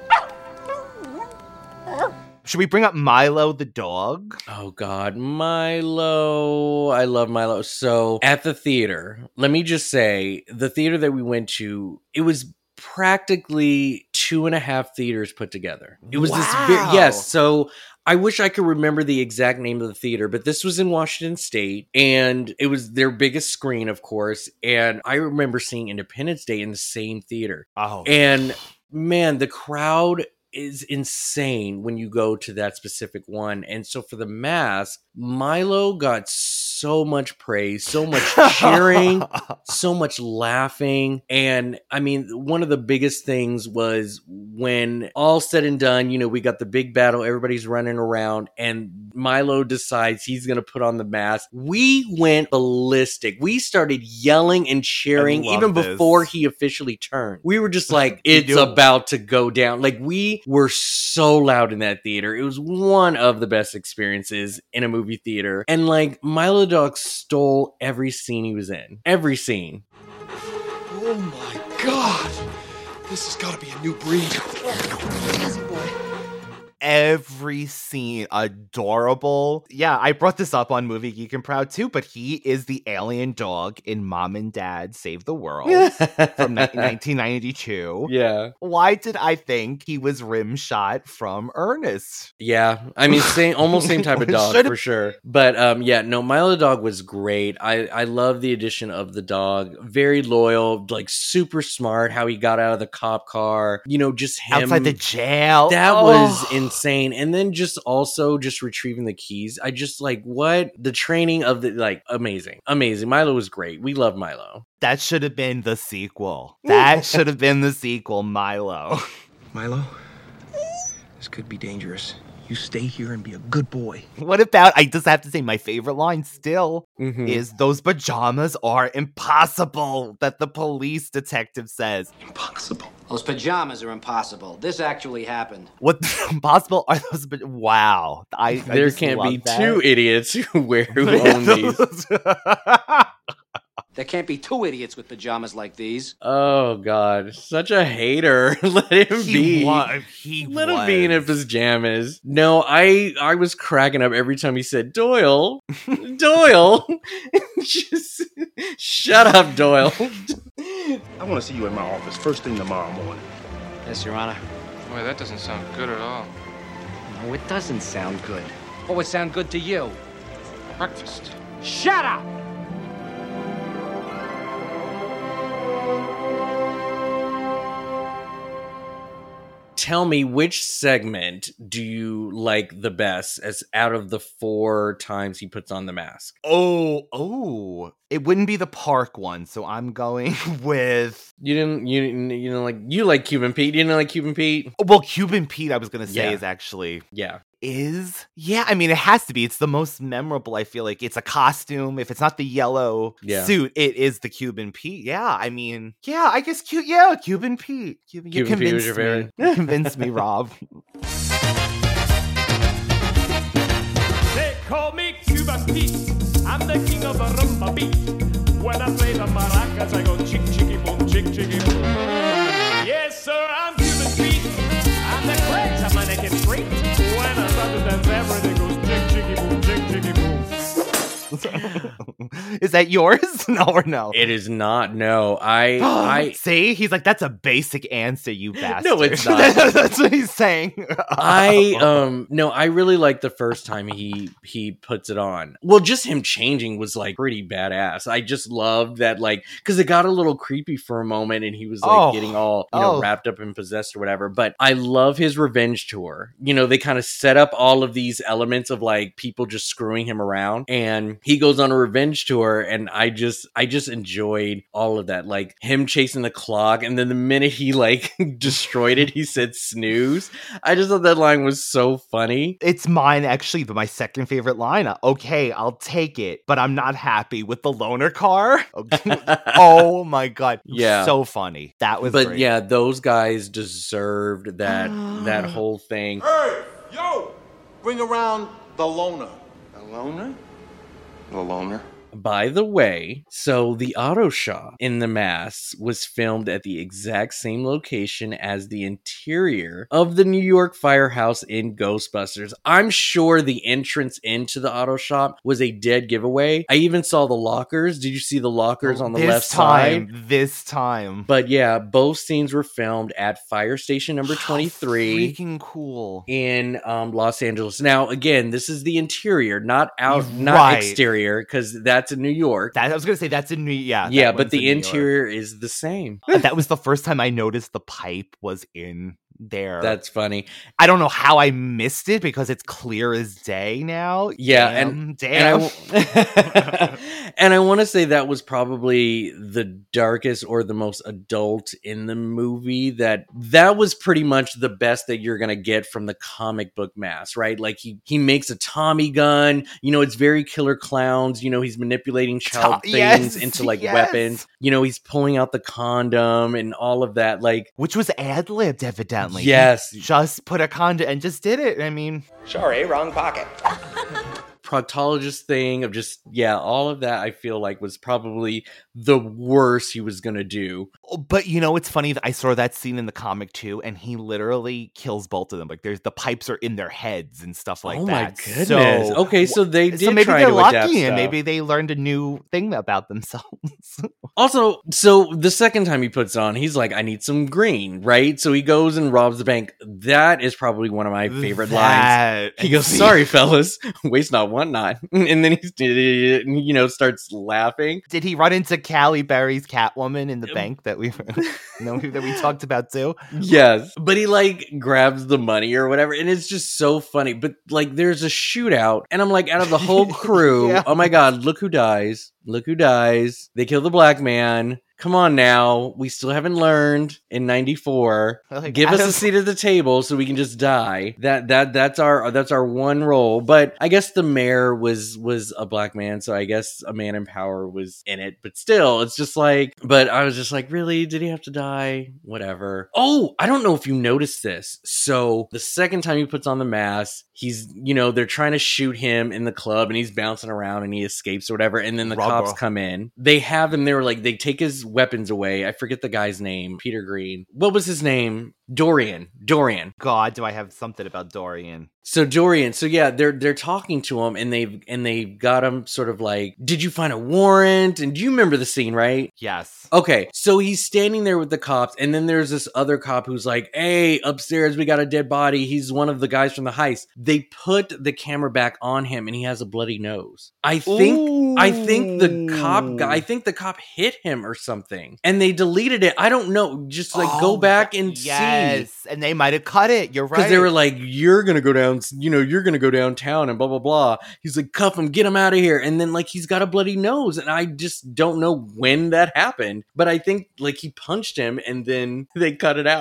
Should we bring up Milo the dog? Oh God, Milo. I love Milo. So at the theater, let me just say, the theater that we went to, it was practically two and a half theaters put together. It was this Wow. very, yes. So I wish I could remember the exact name of the theater, but this was in Washington State, and it was their biggest screen, of course. And I remember seeing Independence Day in the same theater. Oh, And man, the crowd is insane when you go to that specific one. And so for the mask, Milo got so much praise, so much cheering, so much laughing. And I mean, one of the biggest things was when all said and done, you know, we got the big battle, everybody's running around, and Milo decides he's going to put on the mask. We went ballistic. We started yelling and cheering I love even this. before he officially turned. We were just like, it's do- about to go down. Like, we were so loud in that theater. It was one of the best experiences in a movie theater. And like, Milo Dog stole every scene he was in. Every scene. Oh my God. This has got to be a new breed. Easy boy. Every scene adorable. Yeah, I brought this up on Movie Geek and Proud too, but he is the alien dog in Mom and Dad Save the World from ni- nineteen ninety-two. Yeah. Why did I think he was rim shot from Ernest? Yeah, I mean, same, almost same type of dog Should've- for sure. But um, yeah, no, Milo the dog was great. I I love the addition of the dog. Very loyal, like super smart. How he got out of the cop car. You know, just him Outside the jail. That Oh. was insane. And then just also just retrieving the keys. I just like what the training of the like amazing, amazing. Milo was great. We love Milo. That should have been the sequel. That should have been the sequel, Milo. Milo, this could be dangerous. You stay here and be a good boy. What about, I just have to say, my favorite line still Mhm. is those pajamas are impossible, that the police detective says. Impossible. Those pajamas are impossible. This actually happened. What impossible are those? pa- Wow. I, I There just can't love be that. two idiots who wear who own these. There can't be two idiots with pajamas like these. Oh God, such a hater. Let him He be. wa- he Let him be in his pajamas. No, I I was cracking up every time he said Doyle. Doyle. Just shut up, Doyle. I want to see you in my office first thing tomorrow morning. Yes, Your Honor. Boy, that doesn't sound good at all. No, it doesn't sound good. What would sound good to you? Breakfast. Shut up! Tell me, which segment do you like the best as out of the four times he puts on the mask? Oh, oh. It wouldn't be the park one, so I'm going with... You didn't, you didn't, you know, like, you like Cuban Pete. You didn't like Cuban Pete? Well, Cuban Pete, I was going to say, Yeah. is actually... Yeah. is. Yeah, I mean, it has to be. It's the most memorable, I feel like. It's a costume. If it's not the yellow Yeah. suit, it is the Cuban Pete. Yeah, I mean, yeah, I guess, Cu- yeah, Cuban Pete. Cuban, you Cuban Pete was convinced your me. favorite? You convinced me, Rob. They call me Cuban Pete. I'm the king of a rumba beat. When I play the maracas, I go chick chicky boom, chick chicky boom. Yes, sir, I'm Cuban Pete. I'm the craze of my naked street. When I start to dance, everything goes chick chicky boom, chick chicky boom. Is that yours? No or no? It is not. No, I, I see. He's like, that's a basic answer, you bastard. No, it's not. That's what he's saying. I um no, I really like the first time he he puts it on. Well, just him changing was like pretty badass. I just loved that, like, because it got a little creepy for a moment, and he was like Oh. getting all you know Oh. wrapped up and possessed or whatever. But I love his revenge tour. You know, they kind of set up all of these elements of like people just screwing him around, and he goes on a revenge tour, and I just I just enjoyed all of that, like him chasing the clock, and then the minute he like destroyed it, he said snooze. I just thought that line was so funny. It's mine, actually, my second favorite line. Okay, I'll take it, but I'm not happy with the loaner car. Oh my god. Yeah. So funny. That was But great. yeah, those guys deserved that that whole thing. Hey, yo! Bring around the loner. The loner? The loner? By the way, so the auto shop in The Mask was filmed at the exact same location as the interior of the New York firehouse in Ghostbusters. I'm sure the entrance into the auto shop was a dead giveaway. I even saw the lockers. Did you see the lockers on the this left time, side? This time. But yeah, both scenes were filmed at Fire Station number twenty-three. Freaking cool. In um, Los Angeles. Now, again, this is the interior, not out, not Right. exterior, because that's in New York. That, I was gonna say that's in New yeah. yeah, that but one's the in New York. interior is the same. Uh, that was the first time I noticed the pipe was in there. That's funny. I don't know how I missed it because it's clear as day now. Yeah, damn, and damn. and I, and I want to say that was probably the darkest or the most adult in the movie. That that was pretty much the best that you're gonna get from the comic book Mask, right? Like he he makes a Tommy gun. You know, it's very Killer Clowns. You know, he's manipulating child To- things yes, into like yes. weapons. You know, he's pulling out the condom and all of that. Like, which was ad-libbed, evidently. Yes. He just put a condom and just did it. I mean, Sorry, wrong pocket. proctologist thing of just yeah, all of that I feel like was probably the worst he was gonna do. but you know, it's funny that I saw that scene in the comic too, and he literally kills both of them. Like, there's the pipes are in their heads and stuff like oh that. my goodness. So, okay, so they did so maybe try they're to lucky, adapt and stuff. maybe they learned a new thing about themselves. Also, so the second time he puts it on, he's like, I need some green, right? So he goes and robs the bank. That is probably one of my favorite That- lines. He goes, sorry, fellas, waste not, want not. And then he's, you know, starts laughing. Did he run into Callie Berry's Catwoman in the bank that we know that we talked about too? Yes. But he like grabs the money or whatever. And it's just so funny. But like there's a shootout. And I'm like, out of the whole crew, Yeah. oh my God, look who dies. Look who dies. They kill the black man. Come on now. We still haven't learned in ninety-four. Like, Give I us a don't- seat at the table so we can just die. That that that's our that's our one role. But I guess the mayor was was a black man, so I guess a man in power was in it. But still, it's just like, but I was just like, really? Did he have to die? Whatever. Oh, I don't know if you noticed this. So the second time he puts on the mask, he's, you know, they're trying to shoot him in the club and he's bouncing around and he escapes or whatever. And then the Rubber. cops come in. They have him, they were like, they take his weapons away. I forget the guy's name. Peter Green. What was his name? Dorian. Dorian. God, do I have something about Dorian? So Dorian, so yeah, they're they're talking to him and they've and they got him sort of like, did you find a warrant? And do you remember the scene, right? Yes. Okay, so he's standing there with the cops, and then there's this other cop who's like, hey, upstairs we got a dead body. He's one of the guys from the heist. They put the camera back on him and he has a bloody nose. I think I think the cop guy, I think the cop hit him or something. And they deleted it. I don't know. Just like go Oh, back and see. Yes, and they might have cut it. You're right. Because they were like, you're going to go down, you know, you're going to go downtown and blah, blah, blah. He's like, cuff him, get him out of here. And then, like, he's got a bloody nose. And I just don't know when that happened. But I think, like, he punched him and then they cut it out.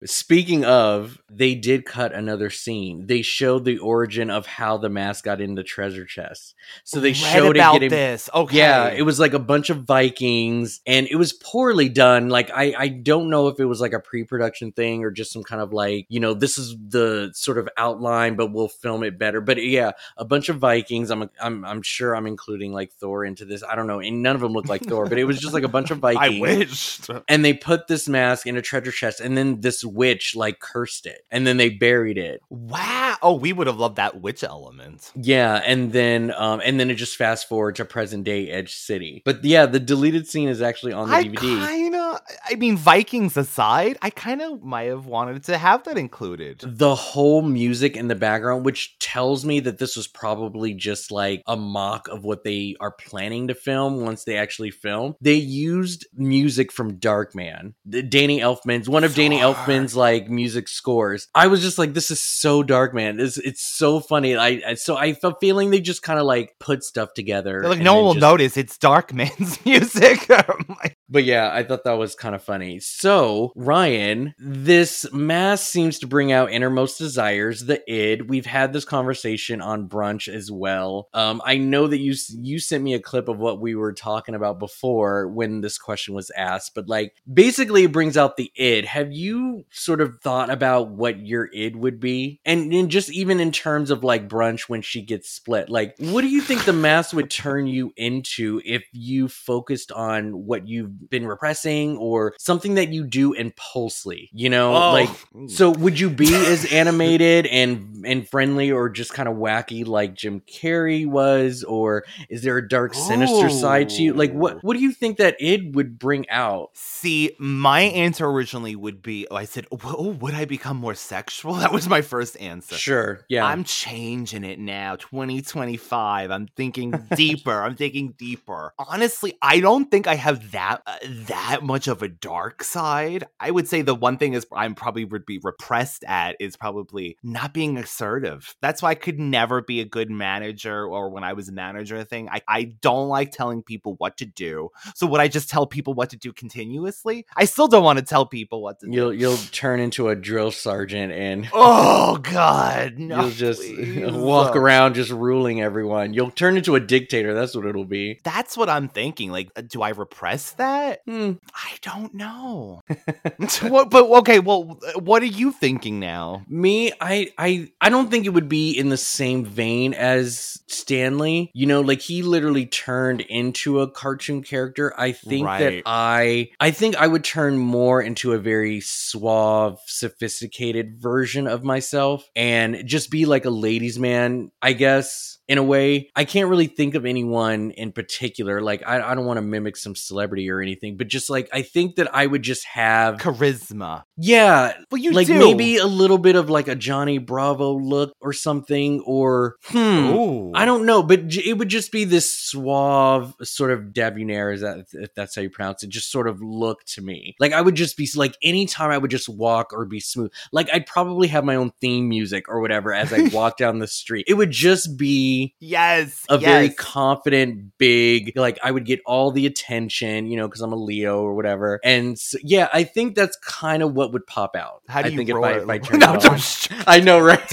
Speaking of, they did cut another scene. They showed the origin of how the mask got in the treasure chest. So they Read showed about it getting this. Okay. Yeah, it was like a bunch of Vikings, and it was poorly done. Like I, I don't know if it was like a pre-production thing or just some kind of like, you know, this is the sort of outline, but we'll film it better. But yeah, a bunch of Vikings. I'm, I'm, I'm sure I'm including like Thor into this. I don't know, and none of them look like Thor, but it was just like a bunch of Vikings. I wish. And they put this mask in a treasure chest, and then this witch like cursed it, and then they buried it. Wow. Oh, we would have loved that witch element. Yeah, and then um, and then it just fast forward to present day Edge City. But yeah, the deleted scene is actually on the I D V D. Kinda, I mean, Vikings aside, I kind of might have wanted to have that included. The whole music in the background, which tells me that this was probably just like a mock of what they are planning to film once they actually film. They used music from Darkman, Danny Elfman's one of Dark. Danny Elfman's like music scores. I was just like, this is so Darkman. It's it's so funny. I, I so I felt feeling they just kind of like put stuff together. They're like, no one will just notice it's Darkman's music. But yeah, I thought that was kind of funny. So, Ryan, this mask seems to bring out innermost desires, the id. We've had this conversation on brunch as well. Um, I know that you you sent me a clip of what we were talking about before when this question was asked, but like basically it brings out the id. Have you sort of thought about what your id would be? And, and just even in terms of like brunch when she gets split, like what do you think the mask would turn you into if you focused on what you've been repressing or something that you do impulsively, you know? Oh. Like, so would you be as animated and and friendly or just kind of wacky like Jim Carrey was, or is there a dark sinister Ooh. side to you? Like what what do you think that id would bring out? See, my answer originally would be, oh, I said, oh, would I become more sexual? That was my first answer. Sure, yeah. I'm changing it now, twenty twenty-five. I'm thinking deeper. I'm thinking deeper. Honestly, I don't think I have that uh, that much of a dark side. I would say the one thing is I'm probably would be repressed at is probably not being assertive. That's why I could never be a good manager, or when I was a manager thing, I, I don't like telling people what to do. So would I just tell people what to do continuously? I still don't want to tell people what to do. You'll you'll turn into a drill sergeant and oh god, no, you'll just please. walk around just ruling everyone. You'll turn into a dictator. That's what it'll be. That's what I'm thinking. Like, do I repress that? Hmm. I don't know. what, but okay, well, what are you thinking now? Me, I, I, I don't think it would be in the same vein as Stanley. You know, like he literally turned into a cartoon character. I think Right. that I, I think I would turn more into a very suave, sophisticated version of myself and just be like a ladies' man, I guess. In a way, I can't really think of anyone in particular. Like, I, I don't want to mimic some celebrity or anything, but just like, I think that I would just have charisma. Yeah. Well, you like do. maybe a little bit of like a Johnny Bravo look or something, or hmm, Ooh. I don't know, but j- it would just be this suave sort of debonair, is that if that's how you pronounce it, just sort of look to me. Like I would just be like, anytime I would just walk or be smooth, like I'd probably have my own theme music or whatever as I walk down the street. It would just be yes, a yes. very confident, big, like I would get all the attention, you know, because I'm a Leo or whatever. And so, yeah, I think that's kind of what would pop out. How do I you think roar? if I, if I turn No, it on. I know, right?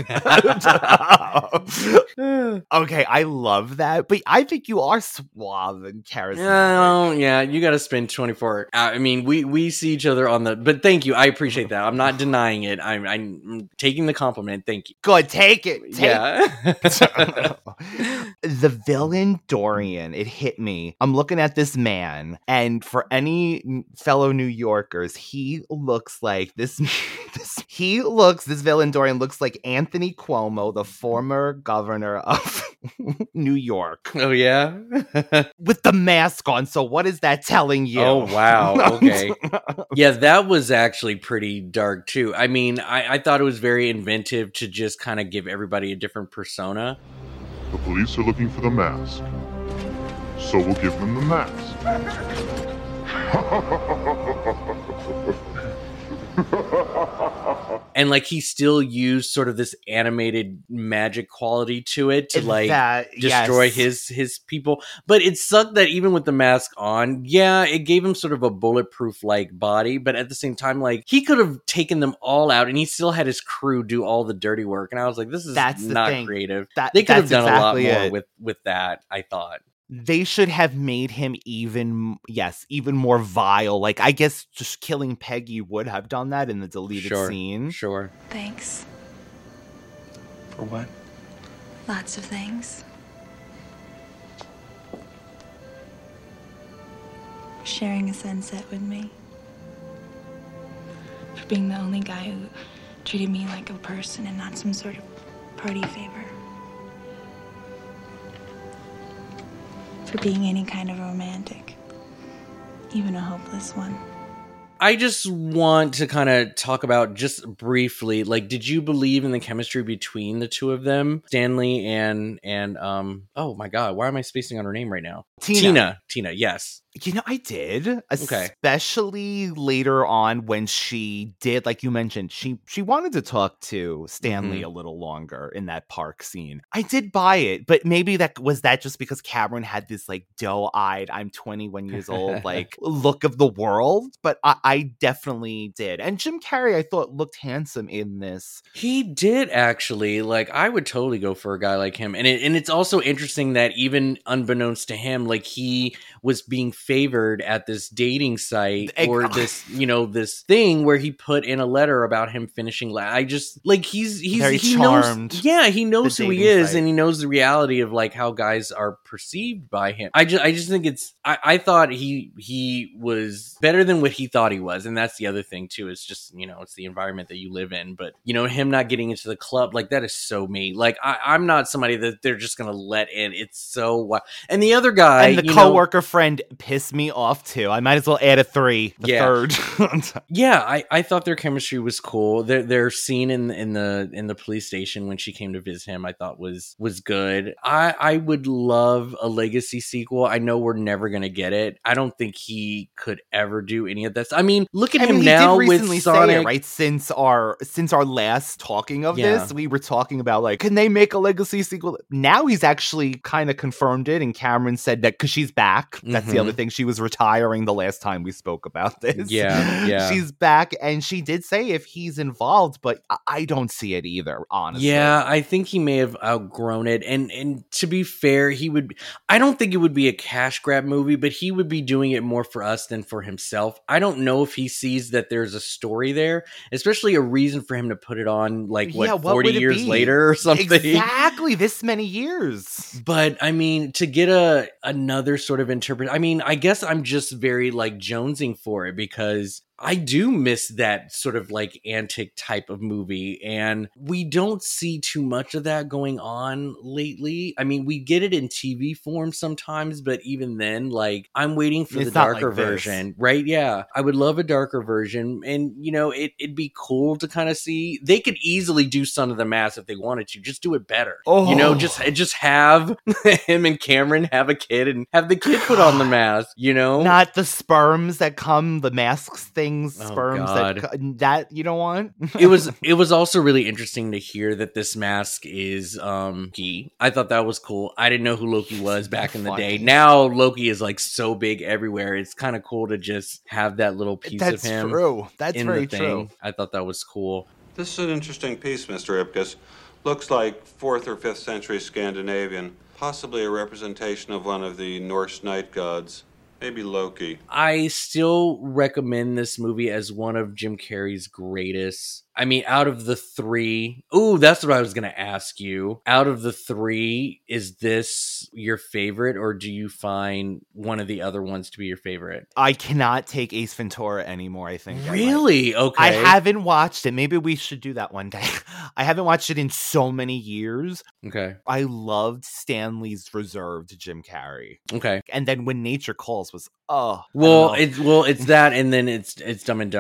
Okay, I love that, but I think you are suave and charismatic. Yeah, yeah, you got to spend twenty-four. I mean, we we see each other on the. But thank you, I appreciate that. I'm not denying it. I'm I'm taking the compliment. Thank you. Good, take it. Take Yeah. The villain Dorian, it hit me. I'm looking at this man, and for any fellow New Yorkers, he looks like this. this he looks, this villain Dorian looks like Anthony Cuomo, the former governor of New York. Oh, yeah? With the mask on. So, what is that telling you? Oh, wow. Okay. Yeah, that was actually pretty dark, too. I mean, I, I thought it was very inventive to just kind of give everybody a different persona. The police are looking for the mask, so we'll give them the mask. And like he still used sort of this animated magic quality to it to like That- destroy yes. his his people. But it sucked that even with the mask on, yeah, it gave him sort of a bulletproof like body, but at the same time, like he could have taken them all out and he still had his crew do all the dirty work. And I was like, this is That's the not thing. creative. That- they could have that's done exactly a lot more it. with with that, I thought. They should have made him even, yes, even more vile. Like, I guess just killing Peggy would have done that in the deleted Sure, scene. Sure. Thanks. For what? Lots of things. For sharing a sunset with me. For being the only guy who treated me like a person and not some sort of party favor. For being any kind of romantic. Even a hopeless one. I just want to kind of talk about just briefly, like, did you believe in the chemistry between the two of them, Stanley and and um? Oh my God, why am I spacing on her name right now? Tina. Tina. Tina. Yes. You know, I did. Okay. Especially later on when she did, like you mentioned, she she wanted to talk to Stanley Mhm. a little longer in that park scene. I did buy it, but maybe that was that just because Cameron had this like doe-eyed, I'm twenty-one years old, like look of the world. But I, I definitely did. And Jim Carrey, I thought looked handsome in this. He did actually. Like, I would totally go for a guy like him. And it, and it's also interesting that even unbeknownst to him, like he was being favored at this dating site Egg- or this, you know, this thing where he put in a letter about him finishing. La- I just like he's he's Very he charmed. knows, yeah, he knows The who he dating is site. and he knows the reality of like how guys are perceived by him. I just I just think it's I, I thought he he was better than what he thought he was, and that's the other thing too. It's just, you know, it's the environment that you live in. But you know, him not getting into the club, like that is so me. Like I, I'm not somebody that they're just gonna let in. It's so wild. And the other guy, And the you know- coworker friend pissed me off too. I might as well add a three, the Yeah. third. Yeah, I, I thought their chemistry was cool. Their their scene in in the in the police station when she came to visit him, I thought was was good. I I would love a Legacy sequel. I know we're never gonna get it. I don't think he could ever do any of this. I mean, look at I him mean, now he did recently with Sonic. say it, right? Since our since our last talking of Yeah. this, we were talking about like, can they make a Legacy sequel? Now he's actually kind of confirmed it, and Cameron said that because she's back. That's the Mhm. other thing. She was retiring the last time we spoke about this. Yeah, yeah. she's back, and she did say if he's involved, but I, I don't see it either. Honestly, Yeah, I think he may have outgrown it. And and to be fair, he would I don't think it would be a cash grab movie, but he would be doing it more for us than for himself. I don't know if he sees that there's a story there, especially a reason for him to put it on like what, Yeah, what forty would it years be? later or something. Exactly, this many years. But I mean, to get a another sort of interpret I mean, I guess I'm just very like jonesing for it because I do miss that sort of like antic type of movie, and we don't see too much of that going on lately. I mean, we get it in T V form sometimes, but even then, like, I'm waiting for It's the not darker like this. version, right? Yeah, I would love a darker version, and you know, it, it'd be cool to kind of see. They could easily do Son of the Mask if they wanted to, just do it better. You know, Oh. just just have him and Cameron have a kid and have the kid put on the mask. You know, Not the sperms that come, the masks things, Oh, sperms that God. co- that you don't want. it was it was also really interesting to hear that this mask is um Loki. I thought that was cool. I didn't know who Loki was back in the day. Funny. Now Loki is like so big everywhere. It's kind of cool to just have that little piece That's of him. true. That's in very the thing. true. I thought that was cool. This is an interesting piece, Mister Ipkiss. Looks like fourth or fifth century Scandinavian, possibly a representation of one of the Norse night gods. Maybe Loki. I still recommend this movie as one of Jim Carrey's greatest. I mean, out of the three, ooh, that's what I was going to ask you. Out of the three, is this your favorite, or do you find one of the other ones to be your favorite? I cannot take Ace Ventura anymore, I think. I might. Really? Okay. I haven't watched it. Maybe we should do that one day. I haven't watched it in so many years. Okay. I loved Stanley's Reserved Jim Carrey. Okay. And then When Nature Calls was, oh. I don't Well, know. it's well, it's that, and then it's it's Dumb and Dumber.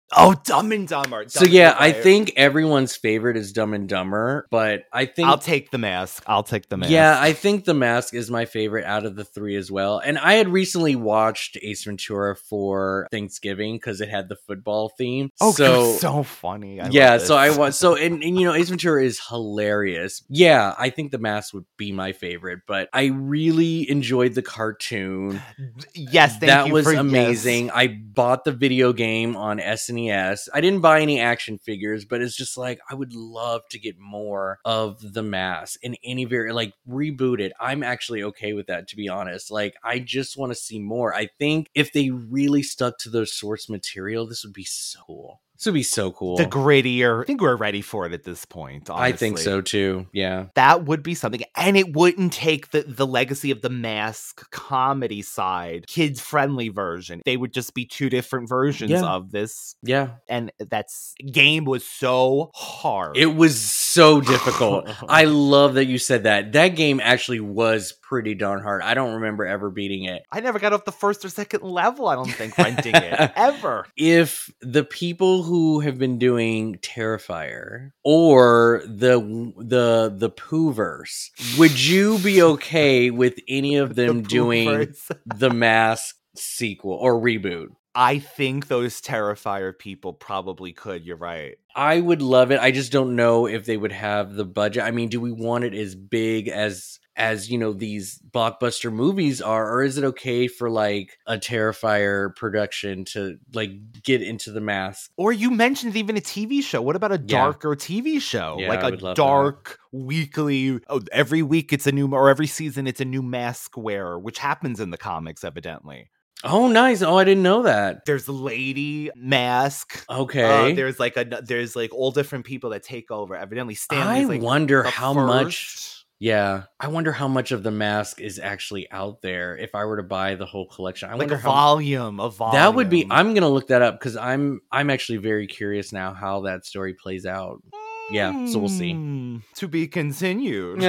Oh, Dumb and Dumber. Dumb So yeah, and I Dumber. think everyone's favorite is Dumb and Dumber, but I think I'll take The Mask. I'll take The Mask. Yeah, I think The Mask is my favorite out of the three as well. And I had recently watched Ace Ventura for Thanksgiving because it had the football theme. Oh, so so funny. I yeah, love so I this. was so and, and you know Ace Ventura is hilarious. Yeah, I think The Mask would be my favorite, but I really enjoyed the cartoon. Yes, thank that you was for- amazing. yes. I bought the video game on S N E S. I didn't buy any action figures, but it's just like I would love to get more of The Mask in any very like reboot it. I'm actually okay with that, to be honest. Like I just want to see more. I think if they really stuck to their source material, this would be so cool. This would be so cool. The grittier. I think we're ready for it at this point. Honestly. I think so too. Yeah. That would be something. And it wouldn't take the, the legacy of the Mask comedy side, kids friendly version. They would just be two different versions Yeah. of this. Yeah. And that's game was so hard. It was so difficult. I love that you said that. That game actually was pretty darn hard. I don't remember ever beating it. I never got off the first or second level, I don't think, renting it. Ever. If the people who have been doing Terrifier or the the the Pooverse, would you be okay with any of them doing Pooverse. the Mask sequel or reboot? I think those Terrifier people probably could. You're right. I would love it. I just don't know if they would have the budget. I mean, do we want it as big as as you know these blockbuster movies are, or is it okay for like a Terrifier production to like get into the Mask? Or you mentioned even a T V show. What about a darker T V show? Yeah, like I a would love dark weekly, oh, every week it's a new, or every season it's a new mask wearer, which happens in the comics, evidently. Oh, nice. Oh, I didn't know that. There's a lady mask. Okay. Uh, there's like a there's like all different people that take over. Evidently, Stanley's I like wonder the how first. much. Yeah, I wonder how much of the Mask is actually out there. If I were to buy the whole collection, I like wonder a how volume, a volume. that would be. I'm gonna look that up because I'm I'm actually very curious now how that story plays out. Yeah, so we'll see. Mm, to be continued.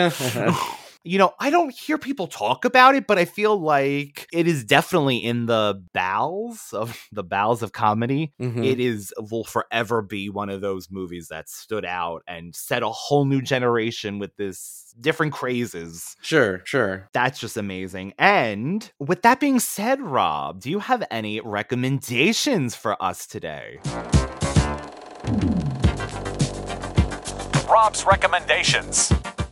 You know, I don't hear people talk about it, but I feel like it is definitely in the bowels of the bowels of comedy. Mhm. It is will forever be one of those movies that stood out and set a whole new generation with this different crazes. Sure, sure. That's just amazing. And with that being said, Rob, do you have any recommendations for us today? Rob's recommendations.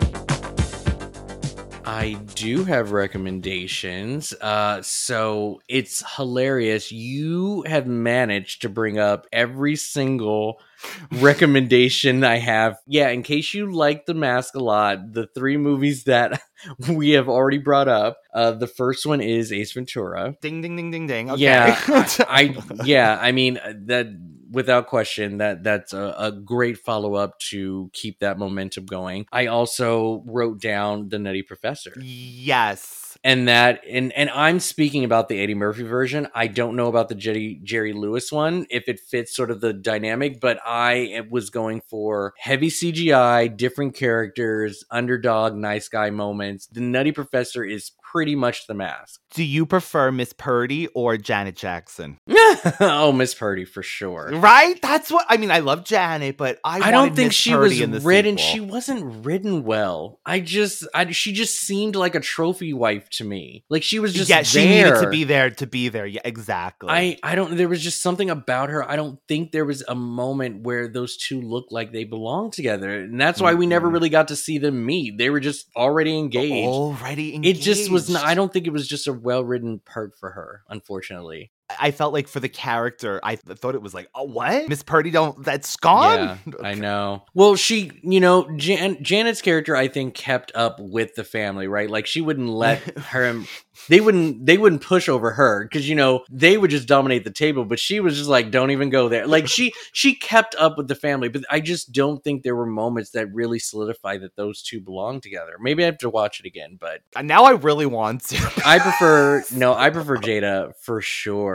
I do have recommendations. Uh, so it's hilarious. You have managed to bring up every single recommendation I have. Yeah, in case you like The Mask a lot, the three movies that we have already brought up. Uh, the first one is Ace Ventura. Ding, ding, ding, ding, ding. Okay. Yeah, I, I yeah, I mean that without question that that's a, a great follow up to keep that momentum going. I also wrote down The Nutty Professor. Yes. And that and and I'm speaking about the Eddie Murphy version. I don't know about the Jerry Jerry Lewis one if it fits sort of the dynamic, but I was going for heavy C G I, different characters, underdog, nice guy moments. The Nutty Professor is pretty much The Mask. Do you prefer Miss Purdy or Janet Jackson? Oh, Miss Purdy for sure. Right? That's what I mean. I love Janet, but I, I don't wanted think Miss she Purdy was in the written. sequel. She wasn't written well. I just, I, she just seemed like a trophy wife to me. Like she was just yeah, she there. needed to be there to be there. Yeah, exactly. I, I don't. There was just something about her. I don't think there was a moment where those two looked like they belonged together, and that's why we never really got to see them meet. They were just already engaged. Already engaged. It just was not. I don't think it was just a well written part for her. Unfortunately. I felt like for the character, I th- thought it was like, oh, what? Miss Purdy don't, that's gone? Yeah, I know. Well, she, you know, Jan- Janet's character, I think, kept up with the family, right? Like, she wouldn't let her, they wouldn't, they wouldn't push over her, because, you know, they would just dominate the table, but she was just like, don't even go there. Like, she, she kept up with the family, but I just don't think there were moments that really solidify that those two belong together. Maybe I have to watch it again, but... Now I really want to. I prefer, no, I prefer Jada, for sure.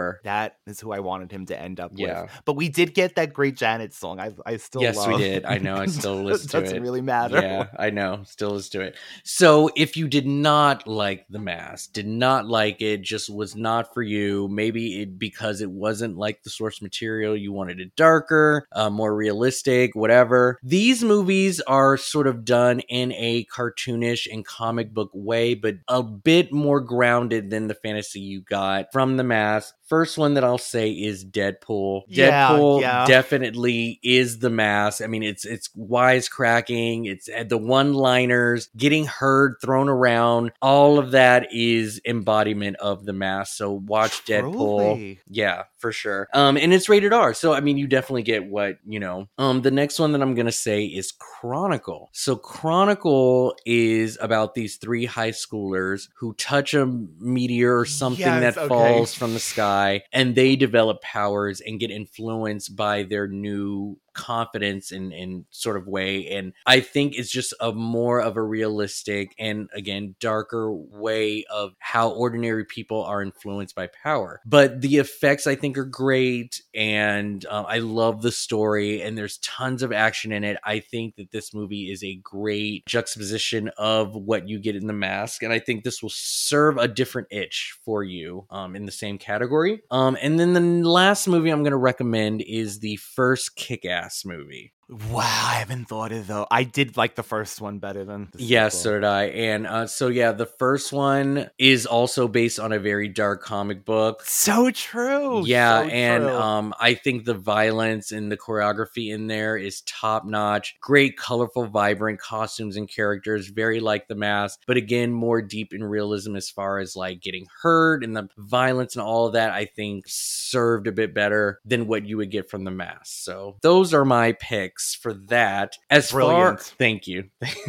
sure. That is who I wanted him to end up Yeah. with. But we did get that great Janet song. I I still Yes, love. we did. I know. I still listen to it. Doesn't really matter. Yeah, I know. Still listen to it. So if you did not like The Mask, did not like it, just was not for you, maybe it because it wasn't like the source material, you wanted it darker, uh, more realistic, whatever. These movies are sort of done in a cartoonish and comic book way, but a bit more grounded than the fantasy you got from The Mask. First one that I'll say is Deadpool. Yeah, Deadpool yeah. definitely is The Mask. I mean, it's it's wisecracking, it's the one-liners, getting heard, thrown around. All of that is embodiment of The Mask. So watch Deadpool. Truly. Yeah, for sure. Um, and it's rated R. So I mean, you definitely get what, you know. Um, the next one that I'm gonna say is Chronicle. So Chronicle is about these three high schoolers who touch a meteor or something Yes, that okay. falls from the sky, and they develop powers and get influenced by their new confidence in in sort of way. And I think it's just a more of a realistic and again darker way of how ordinary people are influenced by power. But the effects I think are great, and um, I love the story, and there's tons of action in it. I think that this movie is a great juxtaposition of what you get in The Mask, and I think this will serve a different itch for you um, in the same category. Um, and then the last movie I'm going to recommend is the first Kick-Ass movie. Wow, I haven't thought of though. I did like the first one better than the Yes, sequel. so did I. And uh, so, yeah, the first one is also based on a very dark comic book. So true. Yeah, so and true. um, I think the violence and the choreography in there is top notch. Great, colorful, vibrant costumes and characters, very like The Mask, but again, more deep in realism as far as like getting hurt and the violence and all of that. I think served a bit better than what you would get from The Mask. So those are my picks for that. As Brilliant. far, thank you.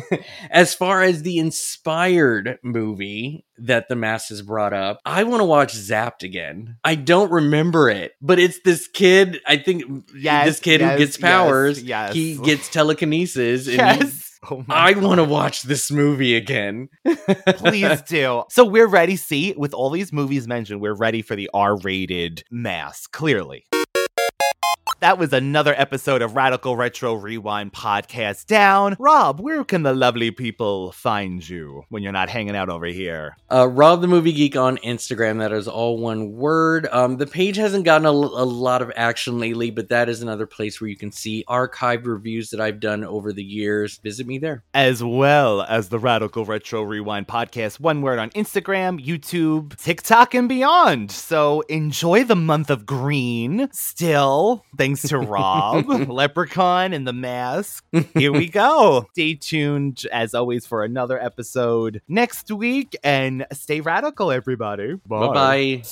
As far as the inspired movie that The Mask has brought up, I want to watch Zapped again. I don't remember it, but it's this kid. I think Yes, this kid yes, who gets yes, powers. yes. He gets telekinesis. And Yes. Oh my I want to watch this movie again. Please do. So we're ready. See, with all these movies mentioned, we're ready for the R-rated Mask, clearly. That was another episode of Radical Retro Rewind Podcast Down. Rob, where can the lovely people find you when you're not hanging out over here? Uh, Rob the Movie Geek on Instagram. That is all one word. Um, the page hasn't gotten a, a lot of action lately, but that is another place where you can see archived reviews that I've done over the years. Visit me there. As well as the Radical Retro Rewind Podcast, one word on Instagram, YouTube, TikTok, and beyond. So enjoy the month of green still. Thanks to Rob, Leprechaun, and The Mask. Here we go. Stay tuned, as always, for another episode next week. And stay radical, everybody. Bye. Bye-bye.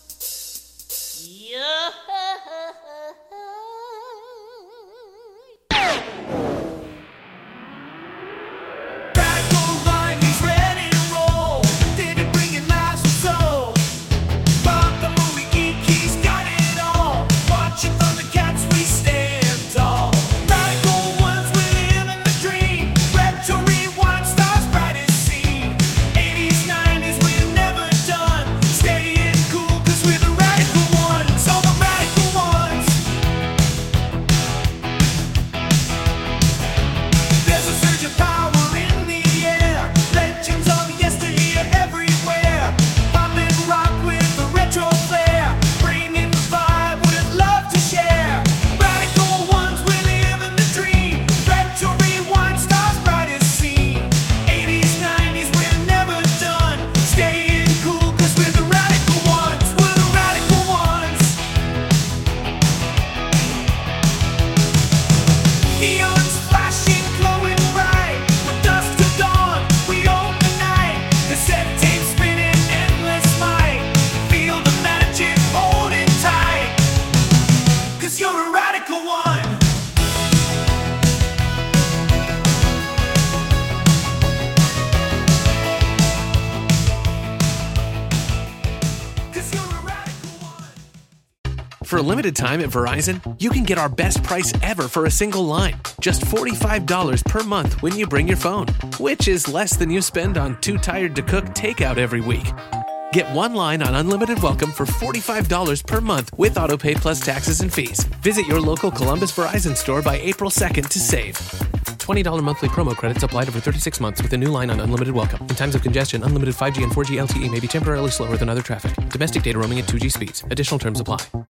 For a limited time at Verizon, you can get our best price ever for a single line. Just forty-five dollars per month when you bring your phone, which is less than you spend on Too Tired to Cook takeout every week. Get one line on Unlimited Welcome for forty-five dollars per month with AutoPay plus taxes and fees. Visit your local Columbus Verizon store by April second to save. twenty dollars monthly promo credits applied over thirty-six months with a new line on Unlimited Welcome. In times of congestion, unlimited five G and four G L T E may be temporarily slower than other traffic. Domestic data roaming at two G speeds. Additional terms apply.